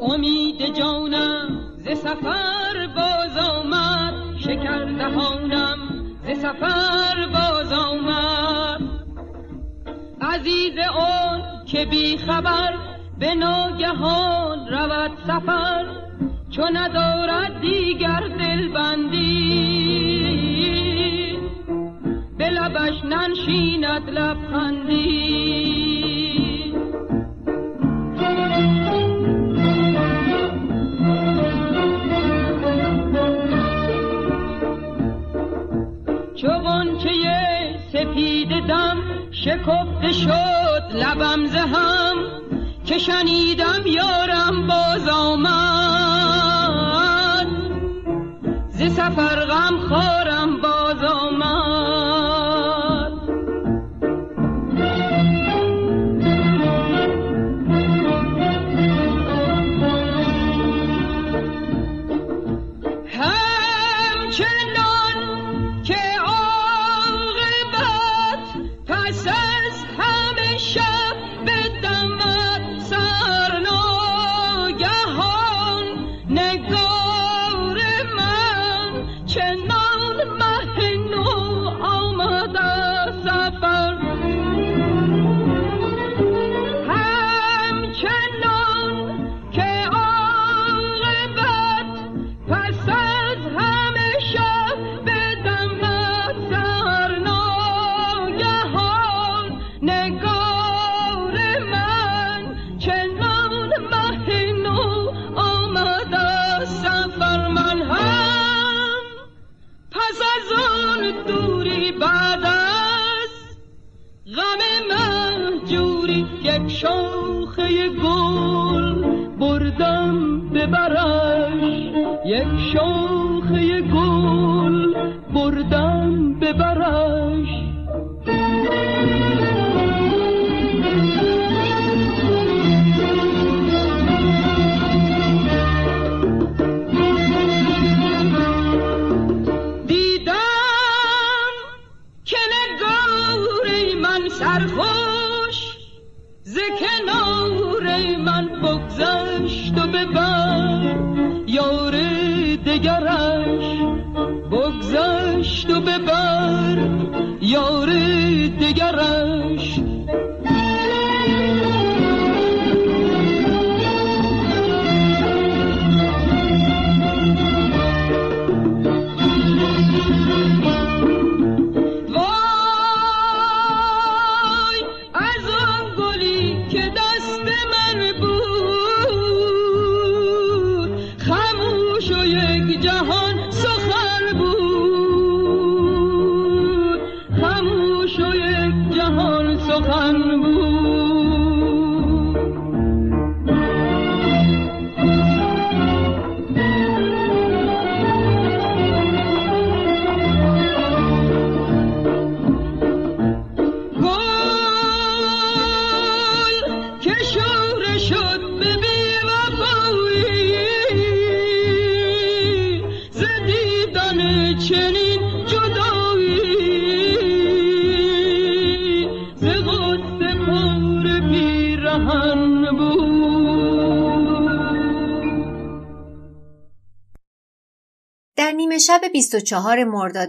امید جانم ز سفر باز آمد، شکر دهانم ز سفر باز آمد. عزیز اون که بی خبر به ناگهان رود سفر، چون ندارد دیگر دلبندی به لبش ننشیند لبخندی. چون که سپید دم شکفته شد لبم ز هم، که شنیدم یارم باز آمد، ز سفر غم خارم باز آمد. همچنان که عاقبت پس از همه شب بدمد سرناگهان، نگار من چنان مه نو آمد از سفر. همچنان که عاقبت پس از همه شب بدمد سرناگهان، نگار من چنان مه نو آمد از سفر. من هم پس از آن دوری بعد از غم مهجوری، یک شاخه گل بردم به برش، یک شاخه گل بردم به برش. دیدم که نگار من سرخوش ز کنار من بگذشت و ببر یار دگرش، بگذشت و ببر یار دگرش. در نیمه شب 24 مرداد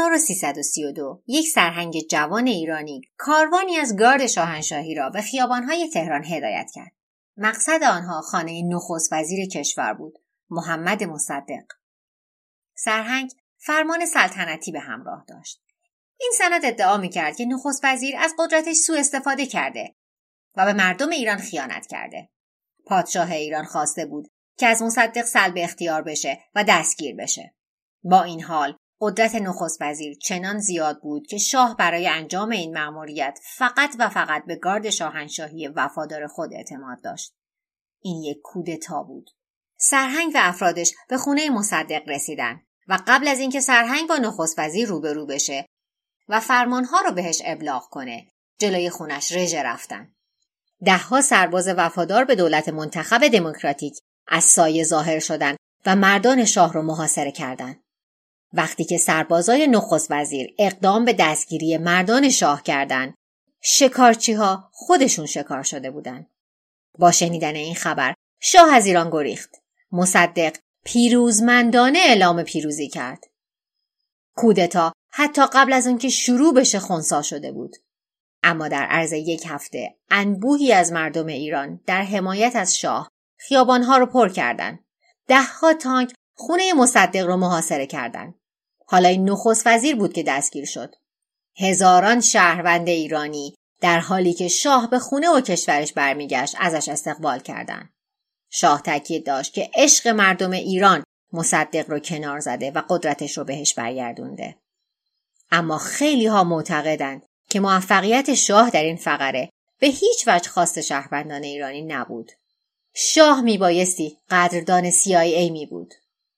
1332 یک سرهنگ جوان ایرانی کاروانی از گارد شاهنشاهی را به خیابان‌های تهران هدایت کرد. مقصد آنها خانه نخست وزیر کشور بود، محمد مصدق. سرهنگ فرمان سلطنتی به همراه داشت. این سند ادعا می‌کرد که نخست وزیر از قدرتش سوء استفاده کرده و به مردم ایران خیانت کرده. پادشاه ایران خواسته بود که از مصدق سلب اختیار بشه و دستگیر بشه. با این حال قدرت نخست وزیر چنان زیاد بود که شاه برای انجام این مأموریت فقط و فقط به گارد شاهنشاهی وفادار خود اعتماد داشت. این یک کودتا بود. سرهنگ و افرادش به خونه مصدق رسیدن و قبل از اینکه سرهنگ با نخست وزیر روبرو بشه و فرمانها رو بهش ابلاغ کنه، جلوی خونش رژه رفتن. 10 سرباز وفادار به دولت منتخب دموکراتیک از سایه ظاهر شدند و مردان شاه رو محاصره کردند. وقتی که سربازای نخست وزیر اقدام به دستگیری مردان شاه کردند، شکارچی‌ها خودشون شکار شده بودند. با شنیدن این خبر، شاه از ایران گریخت. مصدق پیروزمندانه اعلام پیروزی کرد. کودتا حتی قبل از آنکه شروع بشه خنثی شده بود. اما در عرض 1 هفته انبوهی از مردم ایران در حمایت از شاه خیابانها رو پر کردند. 10 تانک خونه مصدق رو محاصره کردند. حالا این نخست وزیر بود که دستگیر شد. هزاران شهروند ایرانی در حالی که شاه به خونه و کشورش برمیگشت ازش استقبال کردند. شاه تاکید داشت که عشق مردم ایران مصدق رو کنار زده و قدرتش رو بهش برگردونده. اما خیلی ها معتقدند که موفقیت شاه در این فقره به هیچ وجه خواست شهروندان ایرانی نبود. شاه میبایستی قدردان CIA می بود.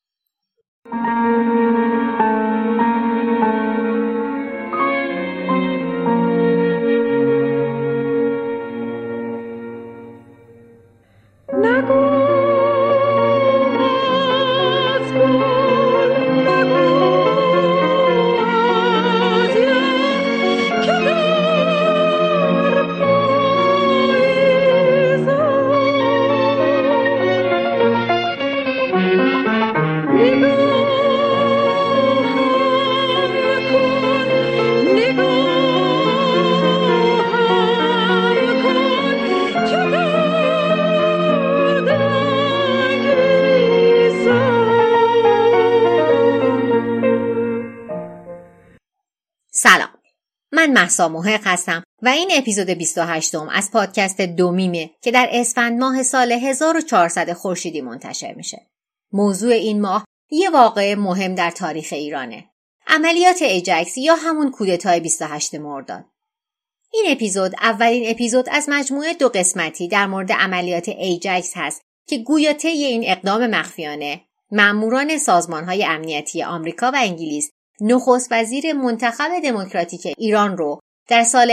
سلام، من مهسا محق هستم و این اپیزود 28 از پادکست دومیمه که در اسفند ماه سال 1400 خورشیدی منتشر میشه. موضوع این ماه یه واقعه مهم در تاریخ ایرانه. عملیات ایجکس یا همون کودتای 28 مرداد. این اپیزود اولین اپیزود از مجموعه 2 قسمتی در مورد عملیات ایجکس هست که گویا طی این اقدام مخفیانه ماموران سازمان‌های امنیتی آمریکا و انگلیس نخست وزیر منتخب دموکراتیک ایران رو در سال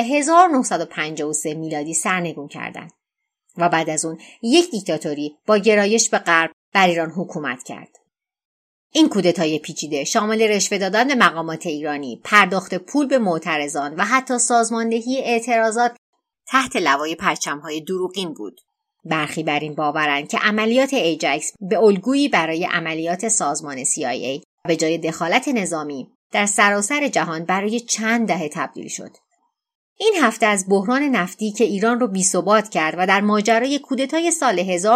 1953 میلادی سرنگون کردند و بعد از اون یک دیکتاتوری با گرایش به غرب بر ایران حکومت کرد. این کودتای پیچیده شامل رشوه دادن به مقامات ایرانی، پرداخت پول به معترضان و حتی سازماندهی اعتراضات تحت لوای پرچم‌های دروغین بود. برخی بر این باورند که عملیات ایجکس به الگویی برای عملیات سازمان CIA به جای دخالت نظامی در سراسر جهان برای چند دهه تبدیل شد. این هفته از بحران نفتی که ایران رو بی‌ثبات کرد و در ماجرای کودتای سال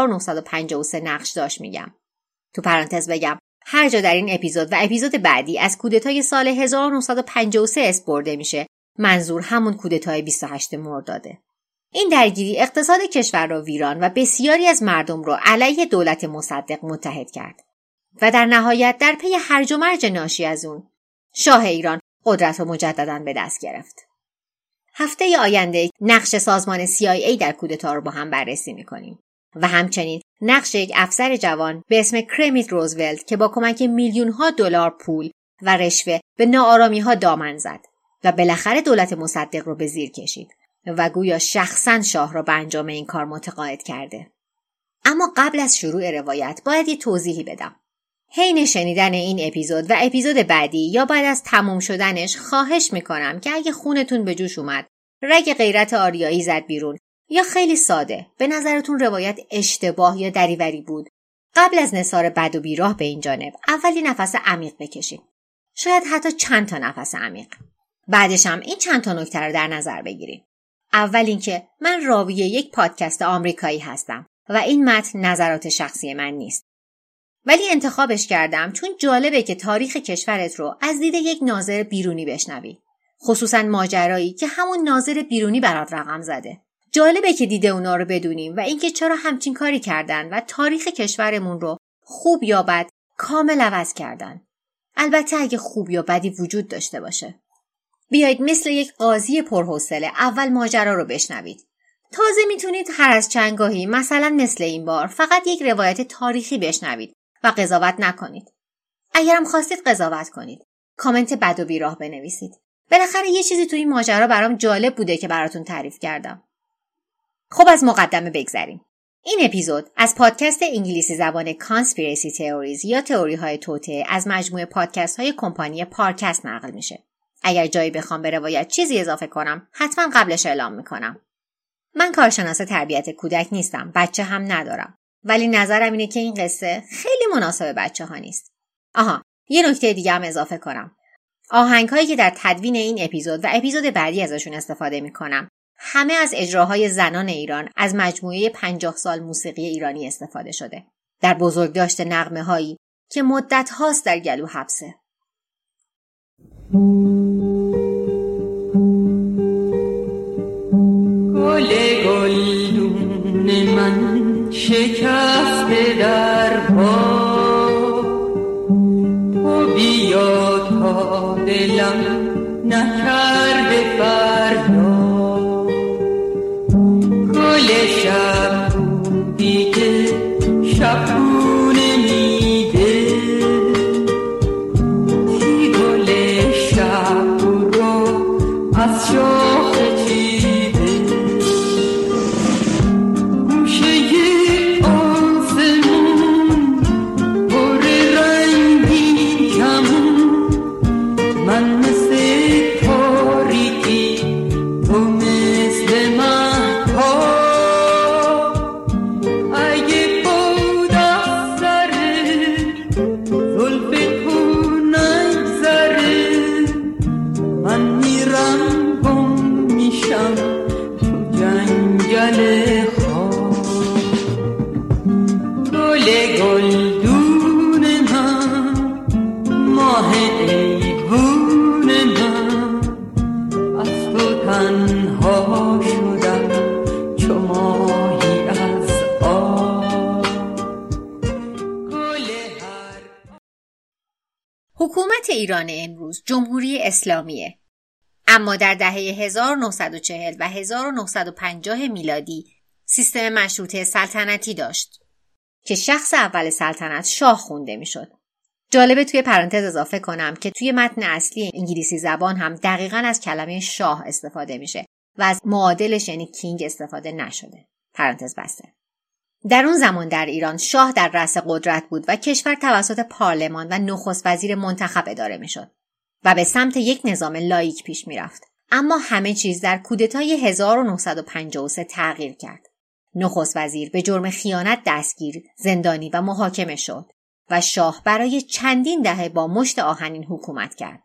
1953 نقش داشت میگم. تو پرانتز بگم هر جا در این اپیزود و اپیزود بعدی از کودتای سال 1953 اسم برده میشه، منظور همون کودتای 28 مرداده. این درگیری اقتصاد کشور را ویران و بسیاری از مردم رو علیه دولت مصدق متحد کرد. و در نهایت در پی هرج و مرج ناشی از اون شاه ایران قدرت رو مجدداً به دست گرفت. هفته آینده نقش سازمان CIA در کودتا رو با هم بررسی می‌کنیم و همچنین نقش یک افسر جوان به اسم کرمیت روزولت که با کمک میلیون‌ها دلار پول و رشوه به ناآرامی‌ها دامن زد و بالاخره دولت مصدق رو به زیر کشید و گویا شخصاً شاه را به انجام این کار متقاعد کرده. اما قبل از شروع روایت باید یه توضیحی بدم. حین شنیدن این اپیزود و اپیزود بعدی یا بعد از تموم شدنش خواهش میکنم که اگه خونتون به جوش اومد، رگ غیرت آریایی زد بیرون یا خیلی ساده به نظرتون روایت اشتباه یا دریوری بود، قبل از نثار بد و بیراه به این جانب اولی نفس عمیق بکشید. شاید حتی چند تا نفس عمیق. بعدش هم این چند تا نکته رو در نظر بگیرید. اول اینکه من راوی یک پادکست آمریکایی هستم و این متن نظرات شخصی من نیست. ولی انتخابش کردم چون جالبه که تاریخ کشورت رو از دید یک ناظر بیرونی بشنوی. خصوصاً ماجرایی که همون ناظر بیرونی برات رقم زده. جالبه که دید اونا رو بدونیم و اینکه چرا همچین کاری کردن و تاریخ کشورمون رو خوب یا بد کامل عوض کردن. البته اگه خوب یا بدی وجود داشته باشه. بیایید مثل یک قاضی پرحوصله اول ماجرا رو بشنوید. تازه میتونید هر از چندگاهی مثلا مثل این بار فقط یک روایت تاریخی بشنوید و قضاوت نکنید. اگرم خواستید قضاوت کنید. کامنت بد و بیراه بنویسید. بالاخره یه چیزی تو این ماجرا برام جالب بوده که براتون تعریف کردم. خب از مقدمه بگذریم. این اپیزود از پادکست انگلیسی زبان Conspiracy Theories یا تئوری های توطئه از مجموعه پادکست های کمپانی پارکست نقل میشه. اگر جایی بخوام به روایت چیزی اضافه کنم حتما قبلش اعلام میکنم. من کارشناس تربیت کودک نیستم، بچه هم ندارم. ولی نظرم اینه که این قصه خیلی مناسب بچه‌ها نیست. یه نکته دیگه هم اضافه کنم. آهنگ‌هایی که در تدوین این اپیزود و اپیزود بعدی ازشون استفاده می‌کنم همه از اجراهای زنان ایران از مجموعه 50 سال موسیقی ایرانی استفاده شده. در بزرگداشت نغمه‌هایی که مدت هاست در گلو حبسه. گل گلدون من شکسته در پا، تو بیا تا دلم نکرده فردا. گل شب بودی که شبونه میده، تی گل شب رو از شاخ چیده. گوشه آسمون پر رنگی کمون، من مثل تاریکی تو مثل مهتاب. اگه بود از سر زلف تو نگذره، من میرم گم میشم تو جنگل خواب. گل گلدون من، ماه ایوون من، از تو تنها شدم چو ماهی از آب. گل هر حکومت ایران امروز جمهوری اسلامیه، اما در دهه 1940 و 1950 میلادی سیستم مشروطه سلطنتی داشت که شخص اول سلطنت شاه خونده میشد. جالبه توی پرانتز اضافه کنم که توی متن اصلی انگلیسی زبان هم دقیقاً از کلمه شاه استفاده میشه و از معادلش یعنی کینگ استفاده نشده. پرانتز بسته. در اون زمان در ایران شاه در رأس قدرت بود و کشور توسط پارلمان و نخست وزیر منتخب اداره میشد و به سمت یک نظام لاییک پیش میرفت. اما همه چیز در کودتای 1953 تغییر کرد. نخست وزیر به جرم خیانت دستگیر، زندانی و محاکمه شد و شاه برای چندین دهه با مشت آهنین حکومت کرد.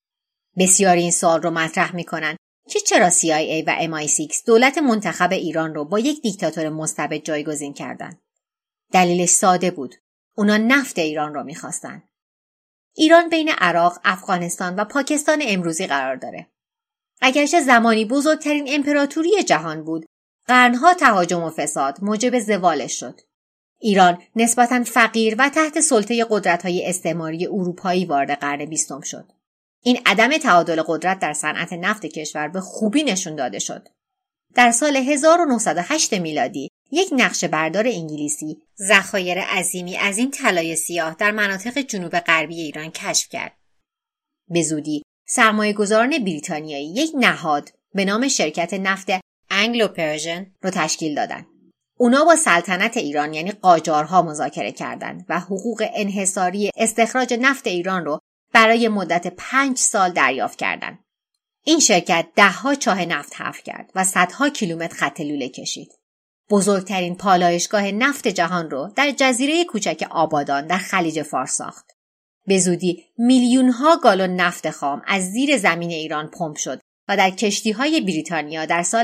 بسیاری این سوال رو مطرح میکنن که چرا CIA و MI6 دولت منتخب ایران رو با یک دیکتاتور مستبد جایگزین کردن؟ دلیلش ساده بود. اونا نفت ایران رو میخواستن. ایران بین عراق، افغانستان و پاکستان امروزی قرار داره. اگرچه زمانی بزرگترین امپراتوری جهان بود، قرنها تهاجم و فساد موجب زوالش شد. ایران نسبتاً فقیر و تحت سلطه قدرت‌های استعماری اروپایی وارد قرن 20 شد. این عدم تعادل قدرت در صنعت نفت کشور به خوبی نشون داده شد. در سال 1908 میلادی یک نقشه بردار انگلیسی ذخایر عظیمی از این طلای سیاه در مناطق جنوب غربی ایران کشف کرد. به زودی سرمایه‌گذاران بریتانیایی یک نهاد به نام شرکت نفت انگلو پرژن رو تشکیل دادن. اونا با سلطنت ایران یعنی قاجارها مذاکره کردند و حقوق انحصاری استخراج نفت ایران رو برای مدت 5 سال دریافت کردند. این شرکت 10 چاه نفت حفر کرد و صدها کیلومتر خط لوله کشید. بزرگترین پالایشگاه نفت جهان رو در جزیره کوچک آبادان در خلیج فارس ساخت. به زودی میلیون‌ها گالون نفت خام از زیر زمین ایران پمپ شد و در کشتی‌های بریتانیا در سال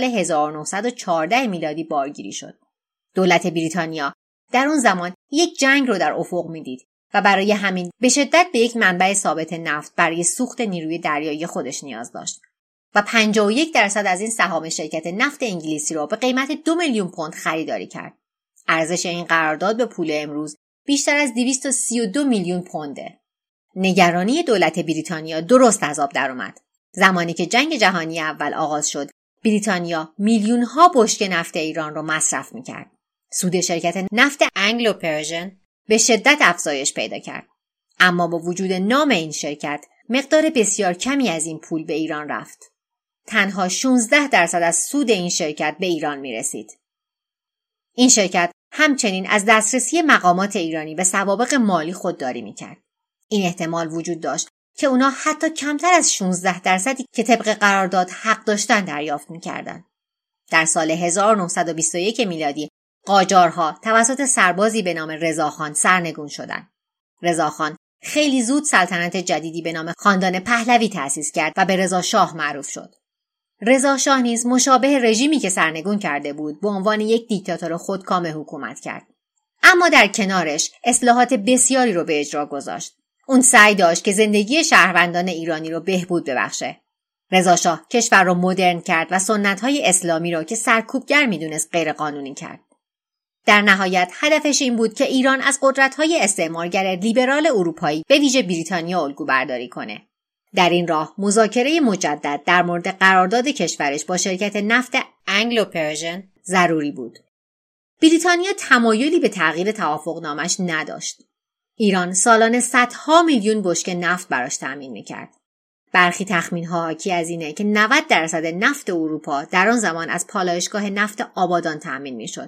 1914 میلادی بارگیری شد. دولت بریتانیا در اون زمان یک جنگ رو در افق میدید و برای همین به شدت به یک منبع ثابت نفت برای سوخت نیروی دریایی خودش نیاز داشت و 51% از این سهام شرکت نفت انگلیسی را به قیمت 2 میلیون پوند خریداری کرد. ارزش این قرارداد به پول امروز بیشتر از 232 میلیون پونده. نگرانی دولت بریتانیا درست از آب در اومد. زمانی که جنگ جهانی اول آغاز شد، بریتانیا میلیون‌ها بشکه نفت ایران را مصرف می‌کرد. سود شرکت نفت انگلو پرژن به شدت افزایش پیدا کرد. اما با وجود نام این شرکت، مقدار بسیار کمی از این پول به ایران رفت. تنها 16% از سود این شرکت به ایران می‌رسید. این شرکت همچنین از دسترسی مقامات ایرانی به سوابق مالی خودداری می‌کرد. این احتمال وجود داشت که اونا حتی کمتر از 16% که طبق قرارداد حق داشتن دریافت می‌کردند. در سال 1921 میلادی قاجارها توسط سربازی به نام رضاخان سرنگون شدند. رضاخان خیلی زود سلطنت جدیدی به نام خاندان پهلوی تأسیس کرد و به رضا شاه معروف شد. رضا شاه نیز مشابه رژیمی که سرنگون کرده بود به عنوان یک دیکتاتور خودکام حکومت کرد. اما در کنارش اصلاحات بسیاری رو به اجرا گذاشت. اون سعی داشت که زندگی شهروندان ایرانی رو بهبود ببخشه. رضا شاه کشور رو مدرن کرد و سنت‌های اسلامی رو که سرکوبگر می‌دونست غیر قانونی کرد. در نهایت هدفش این بود که ایران از قدرت‌های استعمارگر لیبرال اروپایی به ویژه بریتانیا الگو برداری کنه. در این راه مذاکره مجدد در مورد قرارداد کشورش با شرکت نفت انگلو پرژن ضروری بود. بریتانیا تمایلی به تغییر توافقنامه‌اش نداشت. ایران سالانه صدها میلیون بشکه نفت براش تامین می‌کرد. برخی تخمین‌ها حاکی از اینه که 90% نفت اروپا در آن زمان از پالایشگاه نفت آبادان تامین می‌شد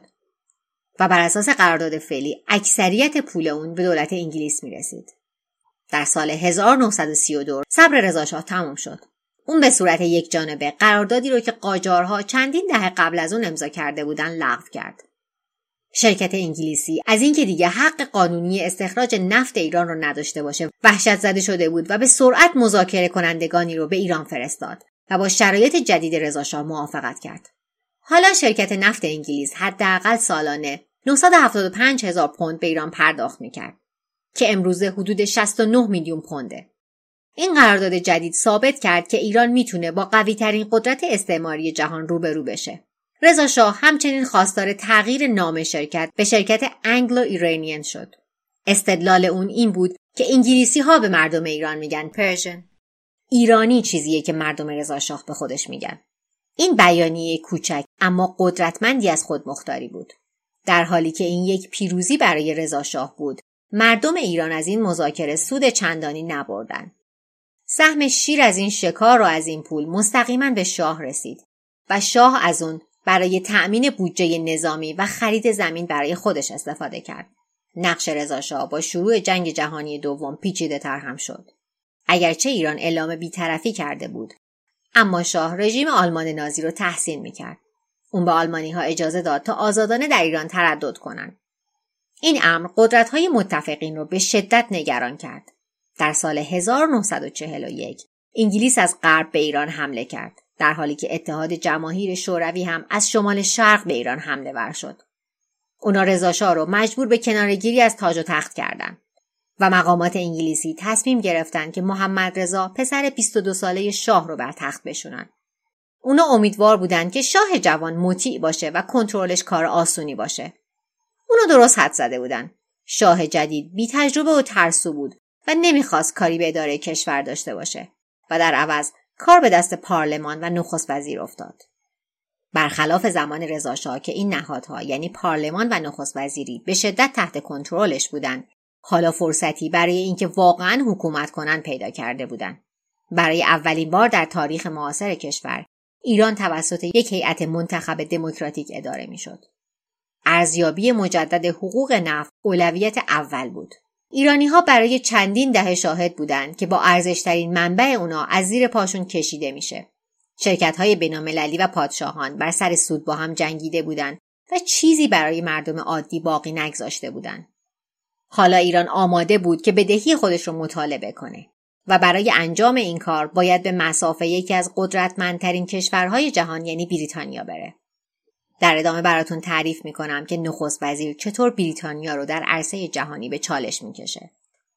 و بر اساس قرارداد فعلی اکثریت پول اون به دولت انگلیس می‌رسید. در سال 1932 صبر رضا شاه تمام شد. اون به صورت یک جانبه قراردادی رو که قاجارها چندین دهه قبل از اون امضا کرده بودن لغو کرد. شرکت انگلیسی از اینکه دیگه حق قانونی استخراج نفت ایران رو نداشته باشه وحشت زده شده بود و به سرعت مذاکره کنندگانی رو به ایران فرستاد و با شرایط جدید رضا شاه موافقت کرد. حالا شرکت نفت انگلیس حداقل سالانه 975,000 پوند به ایران پرداخت می‌کرد که امروزه حدود 69 میلیون پونده. این قرارداد جدید ثابت کرد که ایران میتونه با قوی‌ترین قدرت استعماری جهان روبرو بشه. رضا شاه همچنین خواستار تغییر نام شرکت به شرکت انگلو ایرانیان شد. استدلال اون این بود که انگلیسی‌ها به مردم ایران میگن پرژن. ایرانی چیزیه که مردم رضا شاه به خودش میگن. این بیانیه کوچک اما قدرتمندی از خودمختاری بود. در حالی که این یک پیروزی برای رضا شاه بود، مردم ایران از این مذاکره سود چندانی نبردند. سهم شیر از این شکار و از این پول مستقیما به شاه رسید و شاه از اون برای تأمین بودجه نظامی و خرید زمین برای خودش استفاده کرد. نقش رضا شاه با شروع جنگ جهانی دوم پیچیده‌تر هم شد. اگرچه ایران اعلام بی‌طرفی کرده بود، اما شاه رژیم آلمان نازی رو تحسین می‌کرد. اون به آلمانی‌ها اجازه داد تا آزادانه در ایران تردد کنند. این امر قدرت‌های متفقین رو به شدت نگران کرد. در سال 1941 انگلیس از غرب به ایران حمله کرد، در حالی که اتحاد جماهیر شوروی هم از شمال شرق به ایران حمله ور شد. اونا رضا شاه رو مجبور به کناره‌گیری از تاج و تخت کردند و مقامات انگلیسی تصمیم گرفتند که محمد رضا پسر 22 ساله شاه رو بر تخت بشونن. اونا امیدوار بودند که شاه جوان مطیع باشه و کنترلش کار آسونی باشه. اونا درست حد زده بودن. شاه جدید بی تجربه و ترسو بود و نمیخواست کاری به اداره کشور داشته باشه و در عوض کار به دست پارلمان و نخست وزیر افتاد. برخلاف زمان رضا شاه که این نهادها یعنی پارلمان و نخست وزیری به شدت تحت کنترلش بودند، حالا فرصتی برای اینکه واقعاً حکومت کنن پیدا کرده بودند. برای اولین بار در تاریخ معاصر کشور ایران توسط یک هیئت منتخب دموکراتیک اداره میشد. ارزیابی مجدد حقوق نفت اولویت اول بود. ایرانی‌ها برای چندین دهه شاهد بودند که با ارزش‌ترین منبع اونا از زیر پاشون کشیده میشه. شرکت‌های بین‌المللی و پادشاهان بر سر سود با هم جنگیده بودند و چیزی برای مردم عادی باقی نگذاشته بودند. حالا ایران آماده بود که بدهی خودش رو مطالبه کنه و برای انجام این کار باید به مصافه یکی از قدرتمندترین کشورهای جهان یعنی بریتانیا بره. در ادامه براتون تعریف میکنم که نخست وزیر چطور بریتانیا رو در عرصه جهانی به چالش میکشه.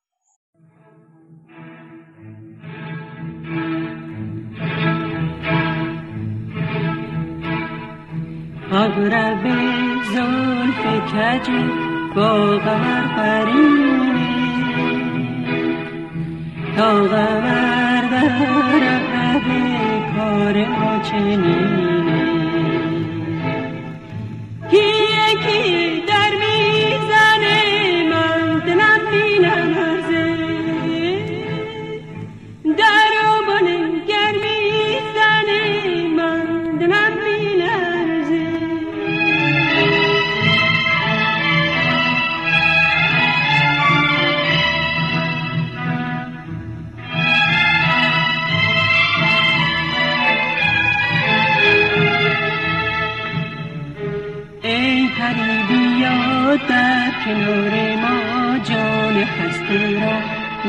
اغرب زلف کج با قمر قرینه تا قمر در عقب کار ما چنینه یکی در میزنه من دلم بینرزه در و بانه گر میزنه من دلم بینرزه ای کسی بیاد در کنار ما، جان هستی را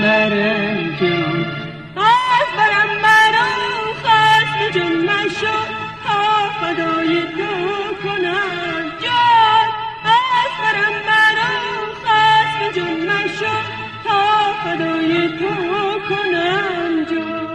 مرنجان. از برم برام خست جون مشو، تا فدای تو کنم جان. از برم برام خست جون مشو، تا فدای تو کنم جان.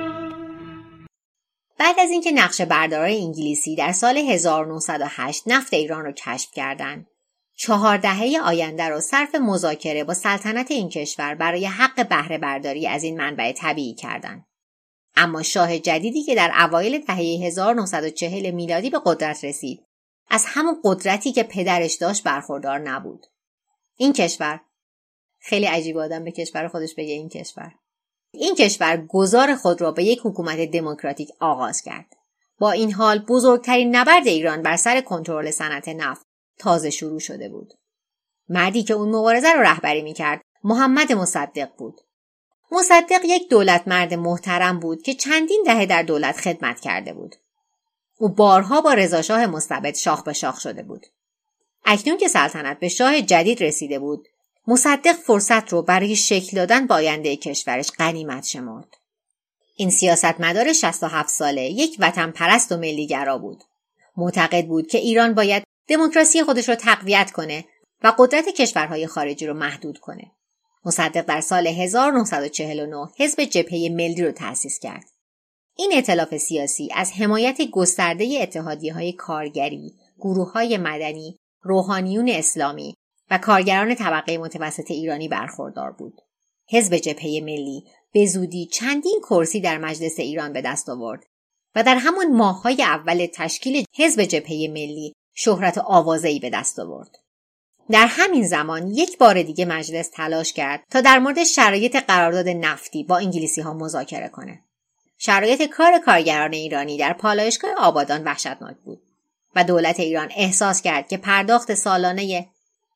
بعد از اینکه نقشه بردارای انگلیسی در سال 1908 نفت ایران رو کشف کردند، 4 دهه آینده رو صرف مذاکره با سلطنت این کشور برای حق بهره برداری از این منبع طبیعی کردند. اما شاه جدیدی که در اوایل دهه 1940 میلادی به قدرت رسید، از همون قدرتی که پدرش داشت برخوردار نبود. این کشور، خیلی عجیب آدم به کشور خودش بگه این کشور گذار خود را به یک حکومت دموکراتیک آغاز کرد. با این حال بزرگترین نبرد ایران بر سر کنترل صنعت نفت تازه شروع شده بود. مردی که اون مبارزه رو رهبری می‌کرد محمد مصدق بود. مصدق یک دولت مرد محترم بود که چندین دهه در دولت خدمت کرده بود. او بارها با رضاشاه مستبد شاخ به شاخ شده بود. اکنون که سلطنت به شاه جدید رسیده بود، مصدق فرصت رو برای شکل دادن با آینده کشورش غنیمت شمرد. این سیاستمدار 67 ساله یک وطن پرست و ملیگرا بود. معتقد بود که ایران باید دموکراسی خودش رو تقویت کنه و قدرت کشورهای خارجی رو محدود کنه. مصدق در سال 1949 حزب جبهه ملی رو تأسیس کرد. این ائتلاف سیاسی از حمایت گسترده اتحادیه‌های کارگری، گروه‌های مدنی، روحانیون اسلامی و کارگران طبقه متوسط ایرانی برخوردار بود. حزب جبهه ملی به زودی چندین کرسی در مجلس ایران به دست آورد و در همان ماه‌های اول تشکیل حزب جبهه ملی شهرت آوازه‌ای به دست آورد. در همین زمان یک بار دیگه مجلس تلاش کرد تا در مورد شرایط قرارداد نفتی با انگلیسی‌ها مذاکره کنه. شرایط کار کارگران ایرانی در پالایشگاه آبادان وحشتناک بود و دولت ایران احساس کرد که پرداخت سالانه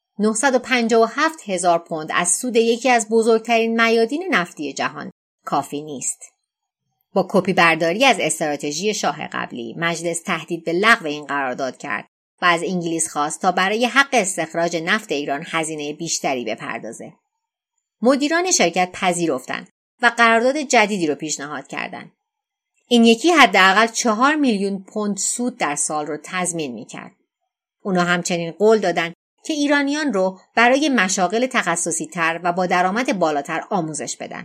957,000 پوند از سود یکی از بزرگترین میادین نفتی جهان کافی نیست. با کپی برداری از استراتژی شاه قبلی، مجلس تهدید به لغو این قرارداد کرد و از انگلیس خواست تا برای حق استخراج نفت ایران هزینه بیشتری بپردازه. مدیران شرکت پذیرفتند و قرارداد جدیدی رو پیشنهاد کردند. این یکی حداقل 4 میلیون پوند سود در سال رو تضمین می‌کرد. اونا همچنین قول دادند که ایرانیان رو برای مشاغل تخصصی تر و با درآمد بالاتر آموزش بدن.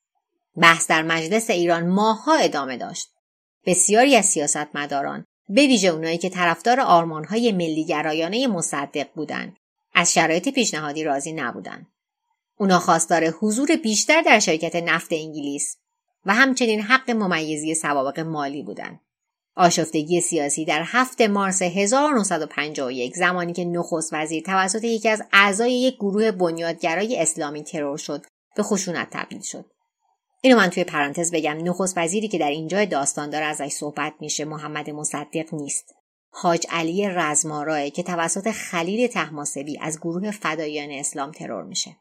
بحث در مجلس ایران ماه‌ها ادامه داشت. بسیاری از سیاستمداران، به ویژه اونایی که طرفدار آرمان‌های ملی‌گرایانه مصدق بودند، از شرایط پیشنهادی راضی نبودند. اونا خواستار حضور بیشتر در شرکت نفت انگلیس و همچنین حق ممیزی سوابق مالی بودند. آشفتگی سیاسی در 7 مارس 1951 زمانی که نخست وزیر توسط یکی از اعضای یک گروه بنیادگرای اسلامی ترور شد، به خشونت تبدیل شد. اینو من توی پرانتز بگم، نخست وزیری که در اینجا داستان داره ازش صحبت میشه محمد مصدق نیست. حاج علی رزماراه که توسط خلیل طهماسبی از گروه فداییان اسلام ترور میشه.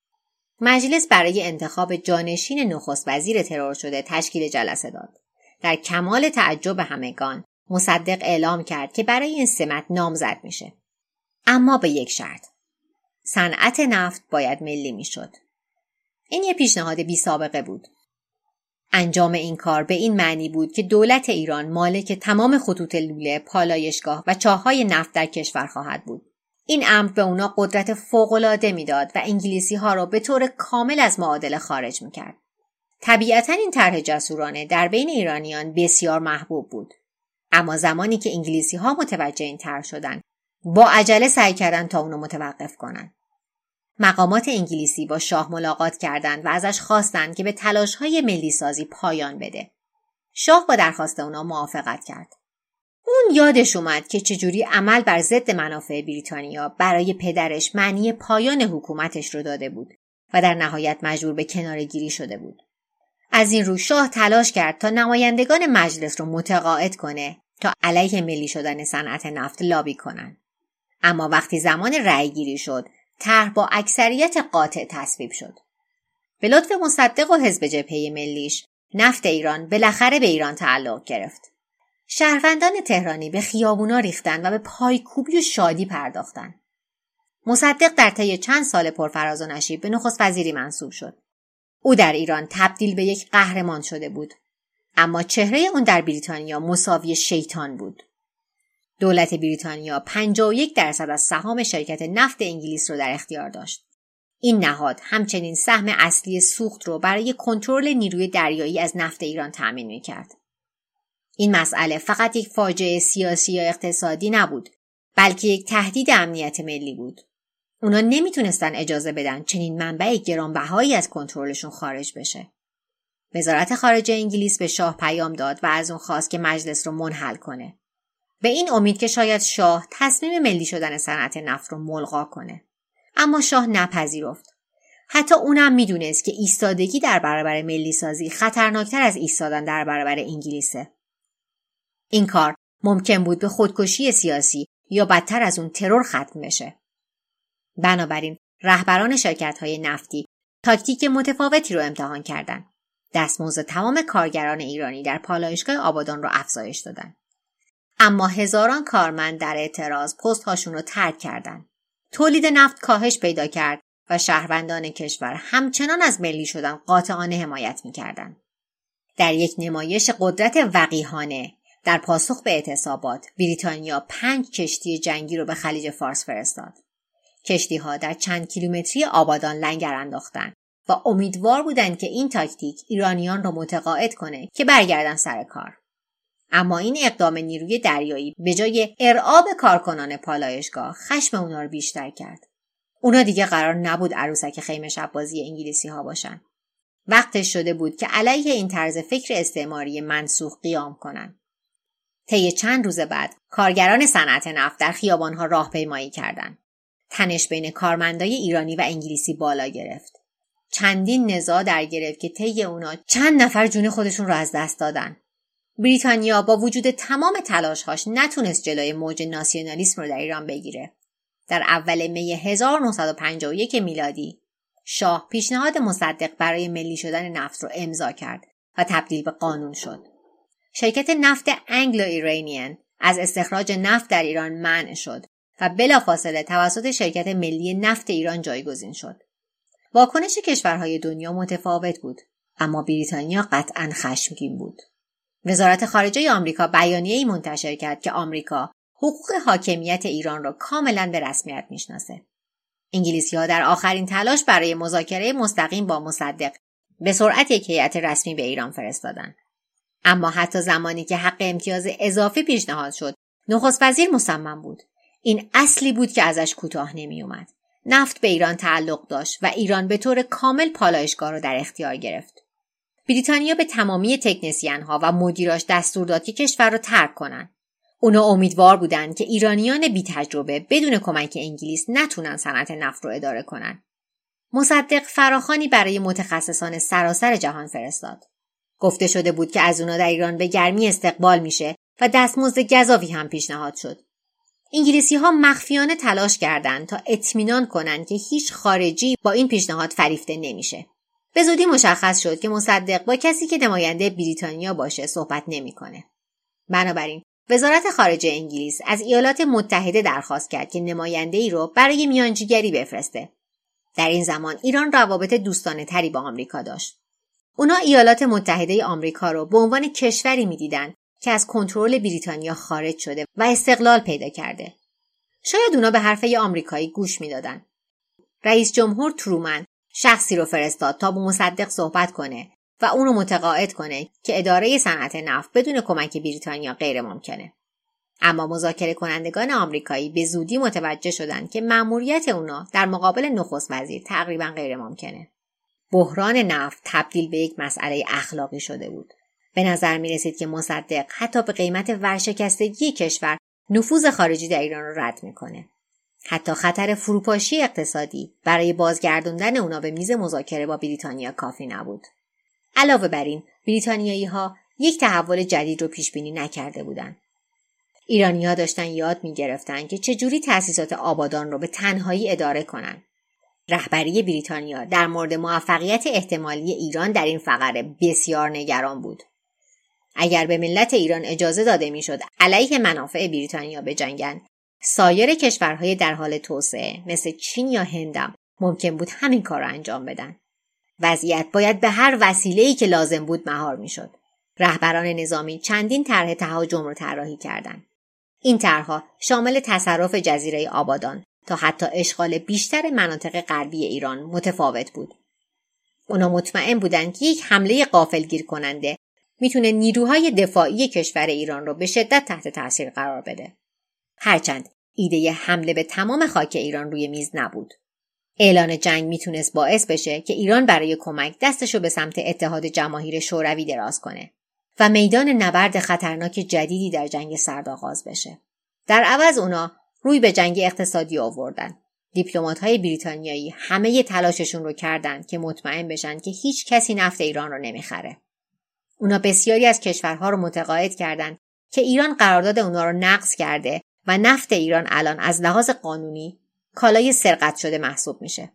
مجلس برای انتخاب جانشین نخست وزیر ترور شده تشکیل جلسه داد. در کمال تعجب همگان، مصدق اعلام کرد که برای این سمت نامزد میشه. اما به یک شرط. صنعت نفت باید ملی میشد. این یه پیشنهاد بی سابقه بود. انجام این کار به این معنی بود که دولت ایران مالک تمام خطوط لوله، پالایشگاه و چاه‌های نفت در کشور خواهد بود. این امر به اونا قدرت فوق‌العاده میداد و انگلیسی‌ها را به طور کامل از معادله خارج میکرد. طبیعتاً این طرح جسورانه در بین ایرانیان بسیار محبوب بود. اما زمانی که انگلیسی‌ها متوجه این طرح شدند، با عجله سعی کردند تا اونو متوقف کنند. مقامات انگلیسی با شاه ملاقات کردند و ازش خواستند که به تلاش‌های ملی سازی پایان بده. شاه با درخواست اونا موافقت کرد. اون یادش اومد که چجوری عمل بر ضد منافع بریتانیا برای پدرش معنی پایان حکومتش رو داده بود و در نهایت مجبور به کناره‌گیری شده بود. از این رو شاه تلاش کرد تا نمایندگان مجلس رو متقاعد کنه تا علیه ملی شدن صنعت نفت لابی کنن. اما وقتی زمان رأی‌گیری شد، طرح با اکثریت قاطع تصویب شد. به لطف مصدق و حزب جبهه ملیش، نفت ایران بالاخره به ایران تعلق گرفت. شهروندان تهرانی به خیابونا ریختن و به پایکوبی و شادی پرداختن. مصدق در طی چند سال پرفراز و نشیب به نخست وزیری منصوب شد. او در ایران تبدیل به یک قهرمان شده بود، اما چهره اون در بریتانیا مساوی شیطان بود. دولت بریتانیا 51% از سهام شرکت نفت انگلیس رو در اختیار داشت. این نهاد همچنین سهم اصلی سوخت رو برای کنترل نیروی دریایی از نفت ایران تأمین می‌کرد. این مسئله فقط یک فاجعه سیاسی یا اقتصادی نبود، بلکه یک تهدید امنیت ملی بود. اونا نمیتونستن اجازه بدن چنین منبع گرانبهایی از کنترلشون خارج بشه. وزارت خارجه انگلیس به شاه پیام داد و از اون خواست که مجلس رو منحل کنه. به این امید که شاید شاه تصمیم ملی شدن صنعت نفت رو ملغا کنه. اما شاه نپذیرفت. حتی اونم میدونست که ایستادگی در برابر ملی سازی خطرناکتر از ایستادن در برابر انگلیسه. این کار ممکن بود به خودکشی سیاسی یا بدتر از اون ترور ختم بشه. بنابراین رهبران شرکت‌های نفتی تاکتیک متفاوتی رو امتحان کردند. دستمزد تمام کارگران ایرانی در پالایشگاه آبادان رو افزایش دادن. اما هزاران کارمند در اعتراض پست‌هاشون رو ترک کردند. تولید نفت کاهش پیدا کرد و شهروندان کشور همچنان از ملی شدن قاطعانه حمایت می‌کردند. در یک نمایش قدرت وقیحانه در پاسخ به اعتصابات، بریتانیا 5 کشتی جنگی رو به خلیج فارس فرستاد. کشتی‌ها در چند کیلومتری آبادان لنگر انداختند و امیدوار بودند که این تاکتیک ایرانیان را متقاعد کنه که برگردن سر کار. اما این اقدام نیروی دریایی به جای ارعاب کارکنان پالایشگاه خشم اونا رو بیشتر کرد. اونا دیگه قرار نبود عروسک خیمه شب بازی انگلیسی‌ها باشن. وقتش شده بود که علیه این طرز فکر استعماری منسوخ قیام کنن. طی چند روز بعد کارگران صنعت نفت در خیابان‌ها راهپیمایی کردند. تنش بین کارمندای ایرانی و انگلیسی بالا گرفت. چندین نزاع در گرفت که طی اونا چند نفر جون خودشون رو از دست دادن. بریتانیا با وجود تمام تلاش‌هاش نتونست جلوی موج ناسیونالیسم رو در ایران بگیره. در اول می 1951 میلادی شاه پیشنهاد مصدق برای ملی شدن نفت رو امضا کرد و تبدیل به قانون شد. شرکت نفت انگلو ایرانیان از استخراج نفت در ایران منع شد و بلافاصله توسط شرکت ملی نفت ایران جایگزین شد. واکنش کشورهای دنیا متفاوت بود، اما بریتانیا قطعاً خشمگین بود. وزارت خارجه آمریکا بیانیه‌ای منتشر کرد که آمریکا حقوق حاکمیت ایران را کاملاً به رسمیت میشناسه. انگلیسی‌ها در آخرین تلاش برای مذاکره مستقیم با مصدق به سرعت یک هیئت رسمی به ایران فرستادند. اما حتی زمانی که حق امتیاز اضافی پیشنهاد شد، نخست وزیر مصمم بود. این اصلی بود که ازش کوتاه نمی اومد. نفت به ایران تعلق داشت و ایران به طور کامل پالایشگاه را در اختیار گرفت. بریتانیا به تمامی تکنسین‌ها و مدیراش دستور داد که کشور را ترک کنند. اونا امیدوار بودند که ایرانیان بی تجربه بدون کمک انگلیس نتونن صنعت نفت رو اداره کنن. مصدق فراخوانی برای متخصصان سراسر جهان فرستاد. گفته شده بود که از اونا در ایران به گرمی استقبال میشه و دستمزد گزافی هم پیشنهاد شد. انگلیسی‌ها مخفیانه تلاش کردند تا اطمینان کنند که هیچ خارجی با این پیشنهاد فریفته نمیشه. به زودی مشخص شد که مصدق با کسی که نماینده بریتانیا باشه صحبت نمیکنه. بنابراین وزارت خارجه انگلیس از ایالات متحده درخواست کرد که نماینده‌ای رو برای میانجیگری بفرسته. در این زمان ایران روابط دوستانه تری با آمریکا داشت. اونا ایالات متحده آمریکا رو به عنوان کشوری می‌دیدن که از کنترل بریتانیا خارج شده و استقلال پیدا کرده. شاید اونا به حرفه آمریکایی گوش میدادن. رئیس جمهور ترومن شخصی رو فرستاد تا با مصدق صحبت کنه و اون رو متقاعد کنه که اداره صنعت نفت بدون کمک بریتانیا غیر ممکنه. اما مذاکره کنندگان آمریکایی به زودی متوجه شدند که مأموریت اونا در مقابل نخست وزیر تقریبا غیر ممکنه. بحران نفت تبدیل به یک مسئله اخلاقی شده بود. به نظر می رسید که مصدق حتی به قیمت ورشکستگی کشور نفوذ خارجی در ایران را رد میکنه. حتی خطر فروپاشی اقتصادی برای بازگردوندن اونا به میز مذاکره با بریتانیا کافی نبود. علاوه بر این، بریتانیایی‌ها یک تحول جدید رو پیش بینی نکرده بودند. ایرانی‌ها داشتن یاد می‌گرفتن که چجوری تأسیسات آبادان رو به تنهایی اداره کنن. رهبری بریتانیا در مورد موفقیت احتمالی ایران در این فقره بسیار نگران بود. اگر به ملت ایران اجازه داده میشد علیه منافع بریتانیا بجنگند، سایر کشورهای در حال توسعه مثل چین یا هندم ممکن بود همین کار را انجام بدن. وضعیت باید به هر وسیله‌ای که لازم بود مهار میشد. رهبران نظامی چندین طرح تهاجم را طراحی کردند. این طرحها شامل تصرف جزیره آبادان تا حتی اشغال بیشتر مناطق غربی ایران متفاوت بود. اونا مطمئن بودند که یک حمله غافلگیر کننده میتونه نیروهای دفاعی کشور ایران رو به شدت تحت تاثیر قرار بده. هرچند ایده حمله به تمام خاک ایران روی میز نبود. اعلان جنگ میتونست باعث بشه که ایران برای کمک دستشو به سمت اتحاد جماهیر شوروی دراز کنه و میدان نبرد خطرناک جدیدی در جنگ سرد آغاز بشه. در عوض اونا روی به جنگ اقتصادی آوردن. دیپلمات‌های بریتانیایی همه تلاششون رو کردند که مطمئن بشن که هیچ کسی نفت ایران رو نمیخره. اونا بسیاری از کشورها رو متقاعد کردند که ایران قرارداد اونا رو نقض کرده و نفت ایران الان از لحاظ قانونی کالای سرقت شده محسوب میشه.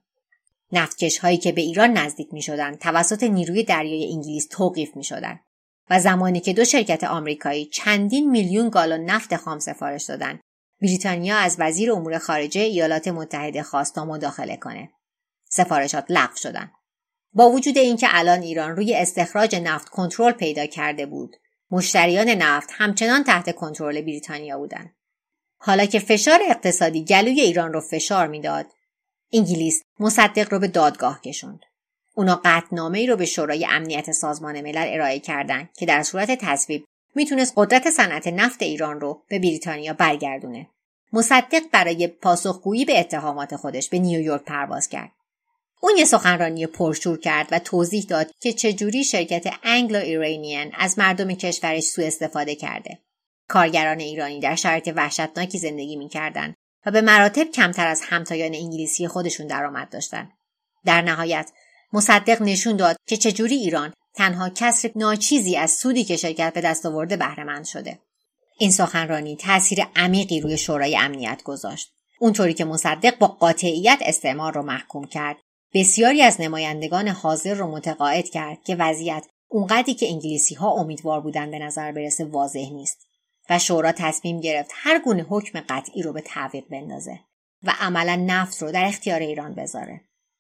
نفتکش هایی که به ایران نزدیک میشدن توسط نیروی دریایی انگلیس توقیف میشدن و زمانی که دو شرکت آمریکایی چندین میلیون گالن نفت خام سفارش دادن، بریتانیا از وزیر امور خارجه ایالات متحده خواست تا مداخله کنه. سفارشات لغو شدن. با وجود اینکه الان ایران روی استخراج نفت کنترل پیدا کرده بود، مشتریان نفت همچنان تحت کنترل بریتانیا بودند. حالا که فشار اقتصادی گلوی ایران رو فشار میداد، انگلیس مصدق رو به دادگاه کشوند. اونا قطعنامه‌ای رو به شورای امنیت سازمان ملل ارائه کردند که در صورت تصویب میتونست قدرت صنعت نفت ایران رو به بریتانیا برگردونه. مصدق برای پاسخگویی به اتهامات خودش به نیویورک پرواز کرد. اون یه سخنرانی پرشور کرد و توضیح داد که چجوری شرکت انگلو ایرانیان از مردم کشورش سوء استفاده کرده. کارگران ایرانی در شرایط وحشتناکی زندگی می‌کردند و به مراتب کمتر از همتایان انگلیسی خودشون درآمد داشتند. در نهایت مصدق نشون داد که چجوری ایران تنها کسر ناچیزی از سودی که شرکت به دست آورده بهره مند شده. این سخنرانی تأثیر عمیقی روی شورای امنیت گذاشت. اونطوری که مصدق با قاطعیت استعمار رو محکوم کرد، بسیاری از نمایندگان حاضر رو متقاعد کرد که وضعیت اونقدری که انگلیسی‌ها امیدوار بودن به نظر برسه واضح نیست و شورا تصمیم گرفت هر گونه حکم قطعی رو به تعویق بندازه و عملاً نفت رو در اختیار ایران بذاره.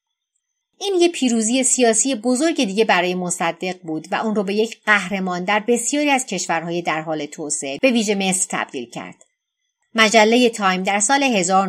این یه پیروزی سیاسی بزرگ دیگه برای مصدق بود و اون رو به یک قهرمان در بسیاری از کشورهای در حال توسعه به ویژه مصر تبدیل کرد. مجله تایم در سال